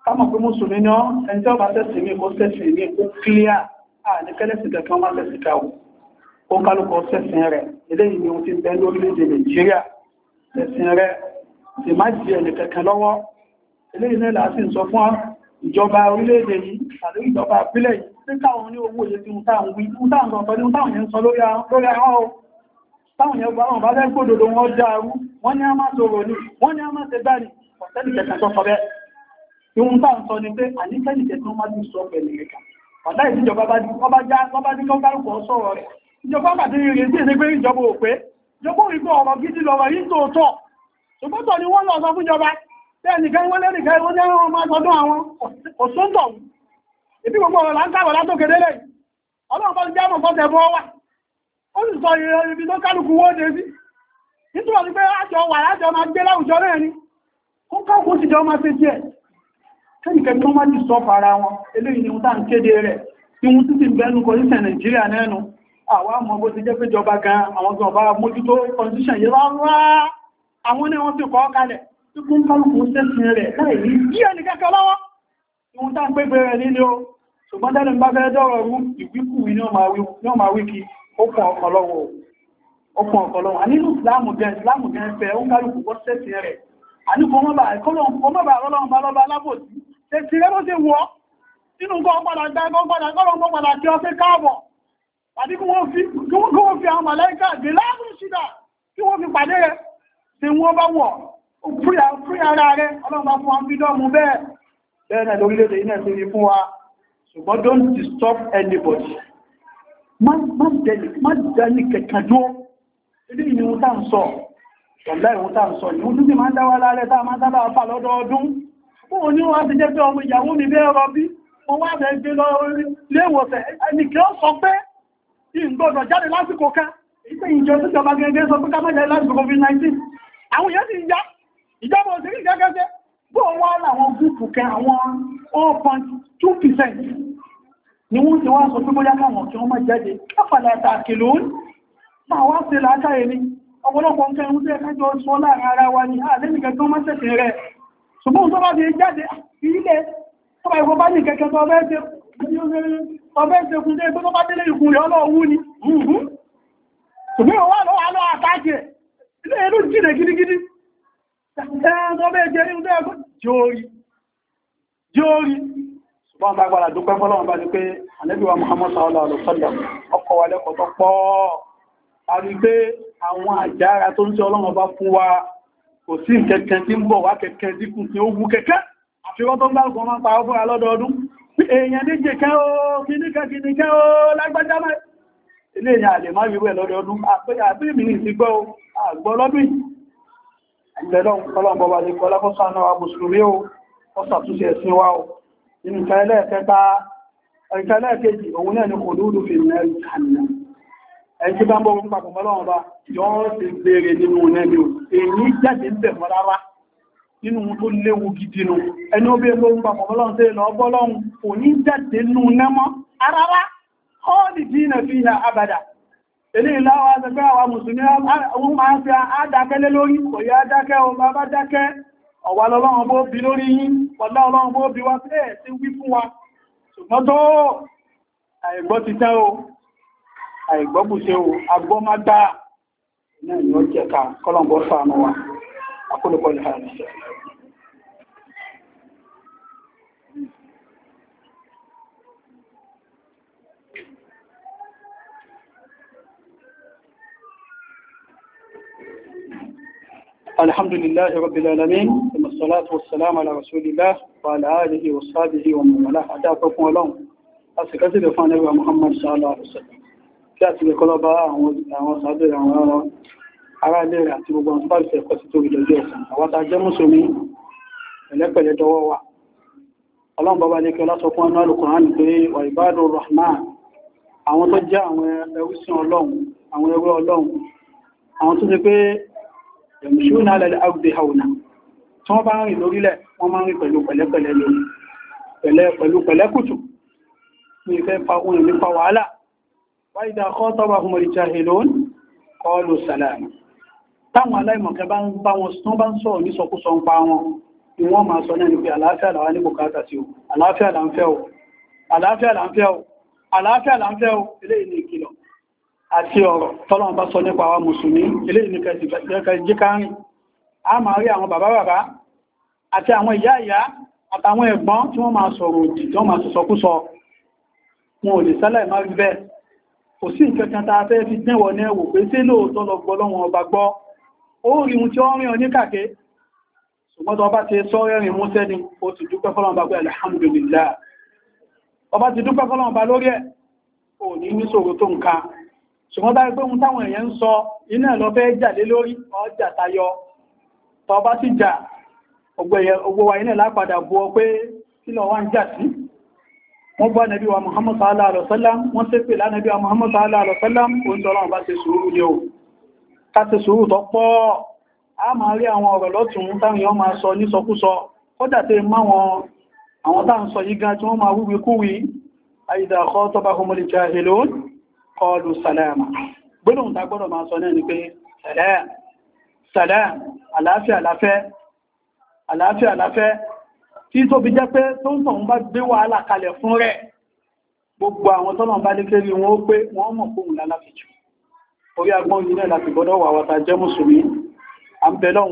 kámọ̀ pé mùsùlùmí náà ẹni tí ó bá tẹ́sì ní kó tẹ́sì ní kó kílíà à ní kẹ́lẹ́sì kẹ́kẹ́ wọ́n tẹ́sì káwò ó kálùkọ́ tẹ́sìn rẹ̀ eléyìí ni ó ti bẹ́ lórílẹ̀-èdè Nàìjíríà tẹ́sìn rẹ̀ sì má jí ẹni kẹ́kẹ́ lọ́wọ́ eléyìí náà láti sọ fún ìjọba orílẹ̀-èdè yìí àti ìjọba ìpínlẹ̀ yìí pé káwọn ní owó iye tí ń táwọn wí ń táwọn sọ pẹ̀lú táwọn yẹn sọ lórí ahọ́ o táwọn yẹn gbọ́nà bá fẹ́ gbódòdó wọn dáarú wọ́n ní a máa sọ̀rọ̀ ní wọ́n ní a máa ṣe báyìí ọ̀tẹ́lì kẹta tó sọ bẹ́ẹ̀ ìhun táwọn sọ ni pé àníkẹ́lì kẹta máa ti sọ pẹ̀lú ẹ̀ka ọ̀dá ìjọba bá dí kọ́ kárùkọ́ sọ̀rọ̀ rẹ̀ ìjọba bá dí rí sí ẹgbẹ́ ìjọba ò pé ìjọba ò rí pé ọ̀rọ̀ gidi lọ́rọ̀ yìí tó tọ́ ṣùgbọ́n ni wọ́n lọ sọ fún ìjọba tẹ́ẹ̀nìkan wọ́n lẹ́nìkan wọ́n ní àwọn máa sọdún àwọn òṣòǹtọ̀ ìbí gbogbo ọ̀rọ̀ láńkàwọ̀ látòkèdè lẹ́yìn ọlọ́run bá jẹ́ àmọ̀ fọ́tẹ̀ bọ́ wà ó sì sọ ibi tó kálukú wó dé sí nítorí pé àjọ wà lájọ máa gbé láwùjọ náà ni ó káàkó sì jọ máa ṣe díẹ̀ kẹ́nìkẹ́ tó má ti sọ fara wọn eléyìí ni wọ́n tá ń kéde rẹ̀ tí wọ́n títí bẹ́nu kọ̀ọ̀sẹ̀ Nàìjíríà nẹ́nu àwọn àmọ́ bó ti jẹ́ pé jọba gan àwọn gan bá mójútó constitution yìí rárá àwọn ní wọ́n ti kọ́ kalẹ̀ tí kún kálùkù sẹ́sìn rẹ̀ láì ní bí ẹni kẹ́kẹ́ lọ́wọ́ ìwọ̀n tá ń pé bẹ̀rẹ̀ nílé o ṣùgbọ́n tẹ́lẹ̀ bá fẹ́ dọ́rọ̀ rú ìwíkú ní ọmọ wíkí okùn ọ̀pọ̀lọ́wọ́ ànílù ìsìláàmù gẹ́ ìsìláàmù gẹ́ fẹ́ ó kálùkù kọ́ sẹ́sìn rẹ̀ àníkò mọ́bà ọlọ́run bá lọ́bà alábòsí tẹ́sì rẹ̀ ló ṣe wọ́ nínú kọ́ padà gbá kọ́ padà kí ọ sí káàbọ̀ àti kí wọ́n fi àwọn màláíkà dé láàrùn ṣídà kí wọ́n fi pàdé rẹ̀ tí wọ́n bá wọ̀ fún ara rẹ̀ ọlọ́run bá fún wọn fídọ́mù bẹ́ẹ̀ bẹ́ẹ̀ lórílẹ̀-èdè iná sí fún wa ṣùgbọ́n don't disturb anybody má dẹni kẹkàdó ilé ìhun tá ń sọ ọ̀lá ìhun tá ń sọ ìhun tó sì máa ń dáwà lálẹ́ tá máa dábà fà lọ́dọọdún fún òní wọ́n ti jẹ́ pé ọmọ ìyàwó mi bẹ́ẹ̀ rọ bí wọ́n wá bẹ́ẹ̀ gbé lọ léèwòsẹ̀ ẹnìkẹ́ ó sọ pé ìgbọ́dọ̀ jáde lásìkò ká ìpé ìjọ tó jọba gẹ́gẹ́ sọ pé ká má jáde lásìkò covid nineteen àwọn èèyàn sì ń já ìjọba òsìrí gẹ́gẹ́gẹ́ bó wá láwọn gúúpù kẹ àwọn zero point two percent ni wọ́n ti wá sọ pé bóyá káwọn kí wọ́n má jáde káfàlẹ̀ àtàkìlò náà wá sí látàrí ní ọ̀pọ̀lọpọ̀ nǹkan ẹ̀hún tí ẹ̀kájọ sọ láàrin ara wa ní àlẹ́nìkẹ́ tó má tẹ̀sẹ̀ rẹ̀ ṣùgbọ́n tó bá ti jáde ilé tó bá ìwọ̀n bá ní kẹ́kẹ́ tó ọbẹ̀ ṣe kún dé tó bá délé ìkún rẹ̀ ọlọ́wú ni ṣùgbọ́n wà lọ́wọ́ alọ́ àtàkì ilé ẹlú jìnà gidigidi ẹ̀ẹ́dọ́bẹ̀ jẹ́ ní ọdún ẹgbẹ́ jórí jórí ṣùgbọ́n bá gbára dúpẹ́ fọ́lọ́wọ́n bá ní pé Ànábì wa Muhammad sallallahu alaihi wasallam ọkọ̀ wa lẹ́kọ̀ọ́ tó pọ̀ a rí pé àwọn àjára tó ń tí Ọlọ́run bá fún wa kò sí kẹ̀kẹ́ tí ń bọ̀ wá kẹ̀kẹ́ dínkù tí ó wú kẹ̀kẹ́ àfiwọ́n tó ń gbárùkù wọn pa ọgbọ́n alọ́dọọdún èèyàn ní jẹ́kẹ́ ó kìníkẹ́ kìníkẹ́ ó lágbájá máa ilé èèyàn àlè máa rí rẹ̀ lọ́dọọdún àbí mi ní ìsìgbọ́ àgbọ́ lọ́dún ìgbẹ̀lọ́n kọlọ́mbọ̀ wà ní kọlọ́kọ́sánà wa mùsùlùmí ó ọ́sàtúnṣe ẹ̀sìn wa ó nínú ìkẹ́lẹ́ẹ̀kẹta ìkẹ́lẹ́ẹ̀kejì òun náà ni kò lúrù fi mẹ́rin kànà ẹ̀kí bá ń bọ́ fún papọ̀ mọ́lọ́wọ́ bá yọ́ ti gbére nínú nẹ́ni ò èyí jáde ń bẹ̀ mọ́ rárá nínú tó léwu gidi nù ẹni ó bí ẹgbẹ́ fún papọ̀ mọ́lọ́wọ́ sí lọ bọ́lọ́hun kò ní jáde nù nẹ́mọ́ arára ọ́ọ̀dì dínà fi hà abàdà ilé ìláwà àgbẹ́ àwọn mùsùlùmí àwọn máa ń fi àádákẹ́lé lórí kò yá dákẹ́ o bá bá dákẹ́ ọ̀wà lọ́lọ́run bó bí lórí yín pọ̀lá ọlọ́run bó bí wá sí ẹ̀ tí wí fún wa ṣùgbọ́n tó àìgbọ́ ti tẹ́ o àìgbọ́bùsẹ́ o agbọ́ má dá náà ni ó jẹ́ ká kọ́lọ̀mbọ́ ṣàánú wa akólùkọ́ ìhàrí الحمد لله رب العالمين ثم الصلاة والسلام على رسول الله وعلى آله وصحبه ومن والاه أدعوكم الله أسكتب فان نبي محمد صلى الله عليه وسلم kí a ti lè kọ́lọ́ bá àwọn sàábẹ̀ àwọn ará ilé rẹ̀ àti gbogbo àwọn pàlùfẹ́ ẹ̀kọ́ sí torí lọ́jọ́ ẹ̀sìn àwọn tàà jẹ́ mùsùlùmí ẹ̀lẹ́pẹ̀lẹ́ dọwọ́ wa ọlọ́run bàbá lè kí ọlá sọ fún ọ̀nà Al-Qur'an pé wà ibadur rahman àwọn tó jẹ́ àwọn ẹrúsìn ọlọ́run àwọn ẹrú ọlọ́run àwọn tó ti pé ẹ̀mùsùn alẹ́ àgbè haúnà tí wọ́n bá ń rìn lórílẹ̀ wọ́n máa ń rìn pẹ̀lú pẹ̀lẹ́pẹ̀lẹ́ lórí pẹ̀lú pẹ̀lẹ́kùtù ní ìfẹ́ fa ohun ìlú fa wàhálà wáyídá kọ́tọ́bà fún mọ̀rí jahilun qalu salama táwọn aláìmọ̀kẹ́ bá ń bá wọn tán bá ń sọ̀rọ̀ ní sọkúsọ ń pa wọn ni wọ́n máa sọ náà ní pé àlàáfíà làwọn ní bùkátà sí o àlàáfíà là ń fẹ́ o àlàáfíà là ń fẹ́ o àlàáfíà là ń fẹ́ o eléyìí ní ìkìlọ̀ àti ọ̀rọ̀ tọ́lọ́run bá sọ nípa àwọn mùsùlùmí eléyìí ní kẹjìkárìn a máa rí àwọn bàbá bàbá àti àwọn ìyá ìyá àtàwọn ẹ̀gbọ́n tí wọ́n máa sọ̀rọ̀ òdì tí wọ́n máa sọ̀sọ̀kúsọ wọn ò lè sálẹ̀ má rí bẹ́ẹ̀ kò sí ìkẹkẹta fẹ́ fi dẹ́wọ̀ ní ẹwò pé sí lóòótọ́ lọ gbọ́ lọ́wọ́ ọba gbọ́ ó rí ohun tí ó rìn ọ ní kàké ṣùgbọ́n tó bá ti sọ rẹ̀rìn músẹ́ ni ó ti dúpẹ́ fọ́lọ́run bá pé alhamdulillah ọba ti dúpẹ́ fọ́lọ́run bá lórí ẹ̀ ò ní ní ṣòro tó nǹkan ṣùgbọ́n bá pé ohun táwọn èèyàn ń sọ iná ẹ̀ lọ fẹ́ jà lé lórí ọjà tayọ tó bá ti jà ogbó wa iná lápadà bú ọ pé kí lọ wá ń jà sí wọ́n gbọ́ Ànábì wa Muhammad sallallahu alaihi wasallam wọ́n ṣépè lánàbí wa Muhammad sallallahu alaihi wasallam oún tọ́lọ́run bá ṣe sùúrù ní o ká ṣe sùúrù tó pọ̀ a máa rí àwọn ọ̀rọ̀ lọ́tún táwọn èèyàn máa sọ ní sọkúsọ kódà tẹ́ má wọn àwọn tá ń sọ yí gan tí wọ́n máa wíwí kúwí àìdà khatabahumul jahilun qalu salama gbọ́dọ̀ tá gbọ́dọ̀ máa sọ náà ni pé salam salam àlàáfíà láfẹ́ àlàáfíà láfẹ́ tí tó fi jẹ́ pé tó ń tọ̀hún bá gbé wàhálà kalẹ̀ fún rẹ̀ gbogbo àwọn tọ́nà bá lékèrí wọn ó pé wọ́n mọ̀ fóhùn láláfíjù orí agbọ́n yìí náà láti gbọ́dọ̀ wà wata jẹ́ mùsùlùmí à ń bẹ lọ́hun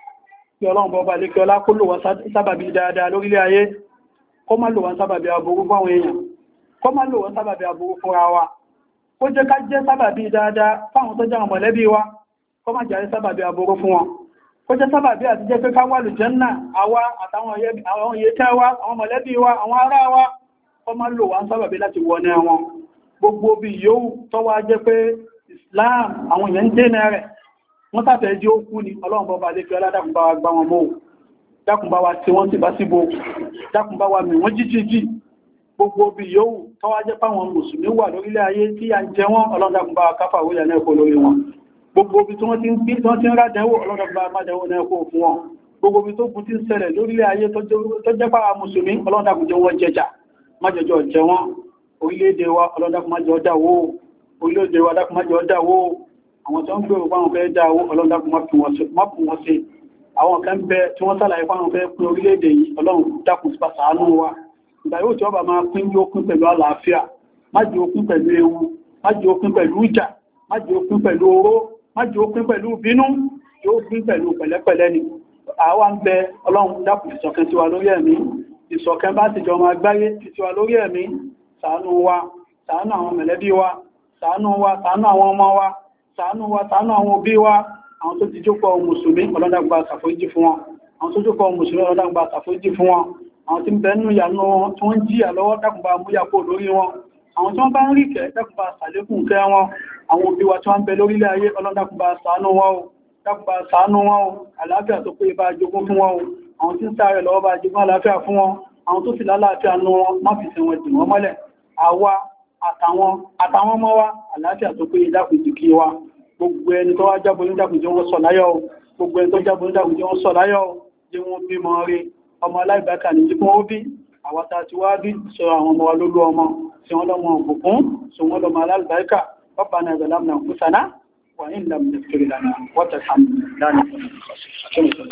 kí ọlọ́run bọ́ bá lékè ọlá kó lò wọ́n sábàbí dáadáa lórílẹ̀ ayé kó má lò wọ́n sábàbí aburú fáwọn èèyàn kó má lò wọ́n sábàbí aburú fúnra wa kó jẹ́ ká jẹ́ sábàbí dáadáa fáwọn tó jẹ́ mọ̀lẹ́bí wa kó má jẹ́ sábàbí aburú fún wọn kó jẹ́ sábàbí àti jẹ́ pé ká wà lùjẹ́nnà àwa àtàwọn yẹtẹ́ wa àwọn mọ̀lẹ́bí wa àwọn ará wa kó má lò wọ́n sábàbí láti wọnẹ wọn gbogbo bí yóò tọ́wọ́ jẹ́ pé Islam àwọn èèyàn ń dènà rẹ̀ wọ́n sáfẹ́ jí ó kú ni ọlọ́run bọ́ba lè fi ọlá dákùnbá wa gbá wọn mọ́ dákùnbá wa tí wọ́n sì bá síbò dákùnbá wa mì wọ́n jíjíjì gbogbo bí yóò tọ́wọ́ jẹ́ páwọn mùsùlùmí wà lórílẹ̀ ayé tí a ń jẹ wọ́n ọlọ́run dákùnbá wa káfà wóyà náà kó lórí wọn gbogbo bí tí wọ́n ti ń bí tí wọ́n ti ń rádẹ́wò ọlọ́run dákùnbá má dẹ́wò náà kó fún wọn gbogbo bí tó kù ti ń ṣẹlẹ̀ lórílẹ̀ ayé tó jẹ́ pàwà mùsùlùmí ọlọ́run dákùn jẹ́ wọ́n jẹjà má jẹjọ jẹ wọ́n orílẹ̀-èdè wa ọlọ́run dákùn má jẹ ọdá wó orílẹ̀-èdè wa dákùn má jẹ ọdá wó àwọn tó ń gbèrò fáwọn fẹ́ dá owó ọlọ́run dákùn má fi wọ́n sí àwọn kan bẹ tí wọ́n sálàyé fáwọn fẹ́ pín orílẹ̀-èdè yìí ọlọ́run dákùn sí pàṣánú wa ìgbà yóò tí ọba máa pín yóò pín pẹ̀lú àlàáfíà má jẹ́ ó pín pẹ̀lú ewu má jẹ́ ó pín pẹ̀lú ìjà má jẹ́ ó pín pẹ̀lú oró má jẹ́ ó pín pẹ̀lú bínú yóò pín pẹ̀lú pẹ̀lẹ́pẹ̀lẹ́ ni àwa ń bẹ ọlọ́run dákùn ìṣọ̀kan tiwa lórí ẹ̀mí ìṣọ̀kan bá ti jọ máa gbáyé tiwa lórí ẹ̀mí ṣàánú wa ṣàánú àwọn mẹ̀lẹ́bí wa ṣàánú wa ṣàánú àwọn ọmọ wa ṣàánú wa ṣàánú àwọn òbí wa àwọn tó ti jókòó mùsùlùmí ọlọ́dàgbà ṣàforíjì fún wọn àwọn tó jókòó mùsùlùmí ọlọ́dàgbà ṣàforíjì fún wọn àwọn tí ń bẹ nínú ìyànú wọn tí wọ́n jíyà lọ́wọ́ dákùnbà múyàpò lórí wọn àwọn tí wọ́n bá ń rí kẹ́ dákùnbà ṣàlékún kẹ́ wọn àwọn òbí wa tí wọ́n ń bẹ lórílẹ̀ ayé ọlọ́dàgbà ṣàánú wọn o dákùnbà ṣàánú wọn o àlàáfíà tó pé bá jogún fún wọn o àwọn tí ń sáré lọ́wọ́ bá jogún àlàáfíà fún wọn àwọn tó sì lálàáfíà nú wọn má fi sẹ́wọ̀n dì wọ́n mọ́lẹ̀ àwa àtàwọn àtàwọn ọmọ wa àlàáfíà tó pé dákùn jù kí wa gbogbo ẹni tó wá jábọ̀ nídàkùn jẹ́ wọ́n sọ láyọ̀ gbogbo ẹni tó jábọ̀ nídàkùn jẹ́ wọ́n sọ láyọ̀ jẹ́ wọ́n bí mọ́ rí ọmọ aláìbákà ní jí fún ó bí àwátá tí wá bí sọ àwọn ọmọ wa lólú ọmọ tí wọ́n lọ́mọ òkùnkùn tí wọ́n lọ́mọ aláìbákà Rabbana zalamna anfusana wa in lam taghfir lana wa tarhamna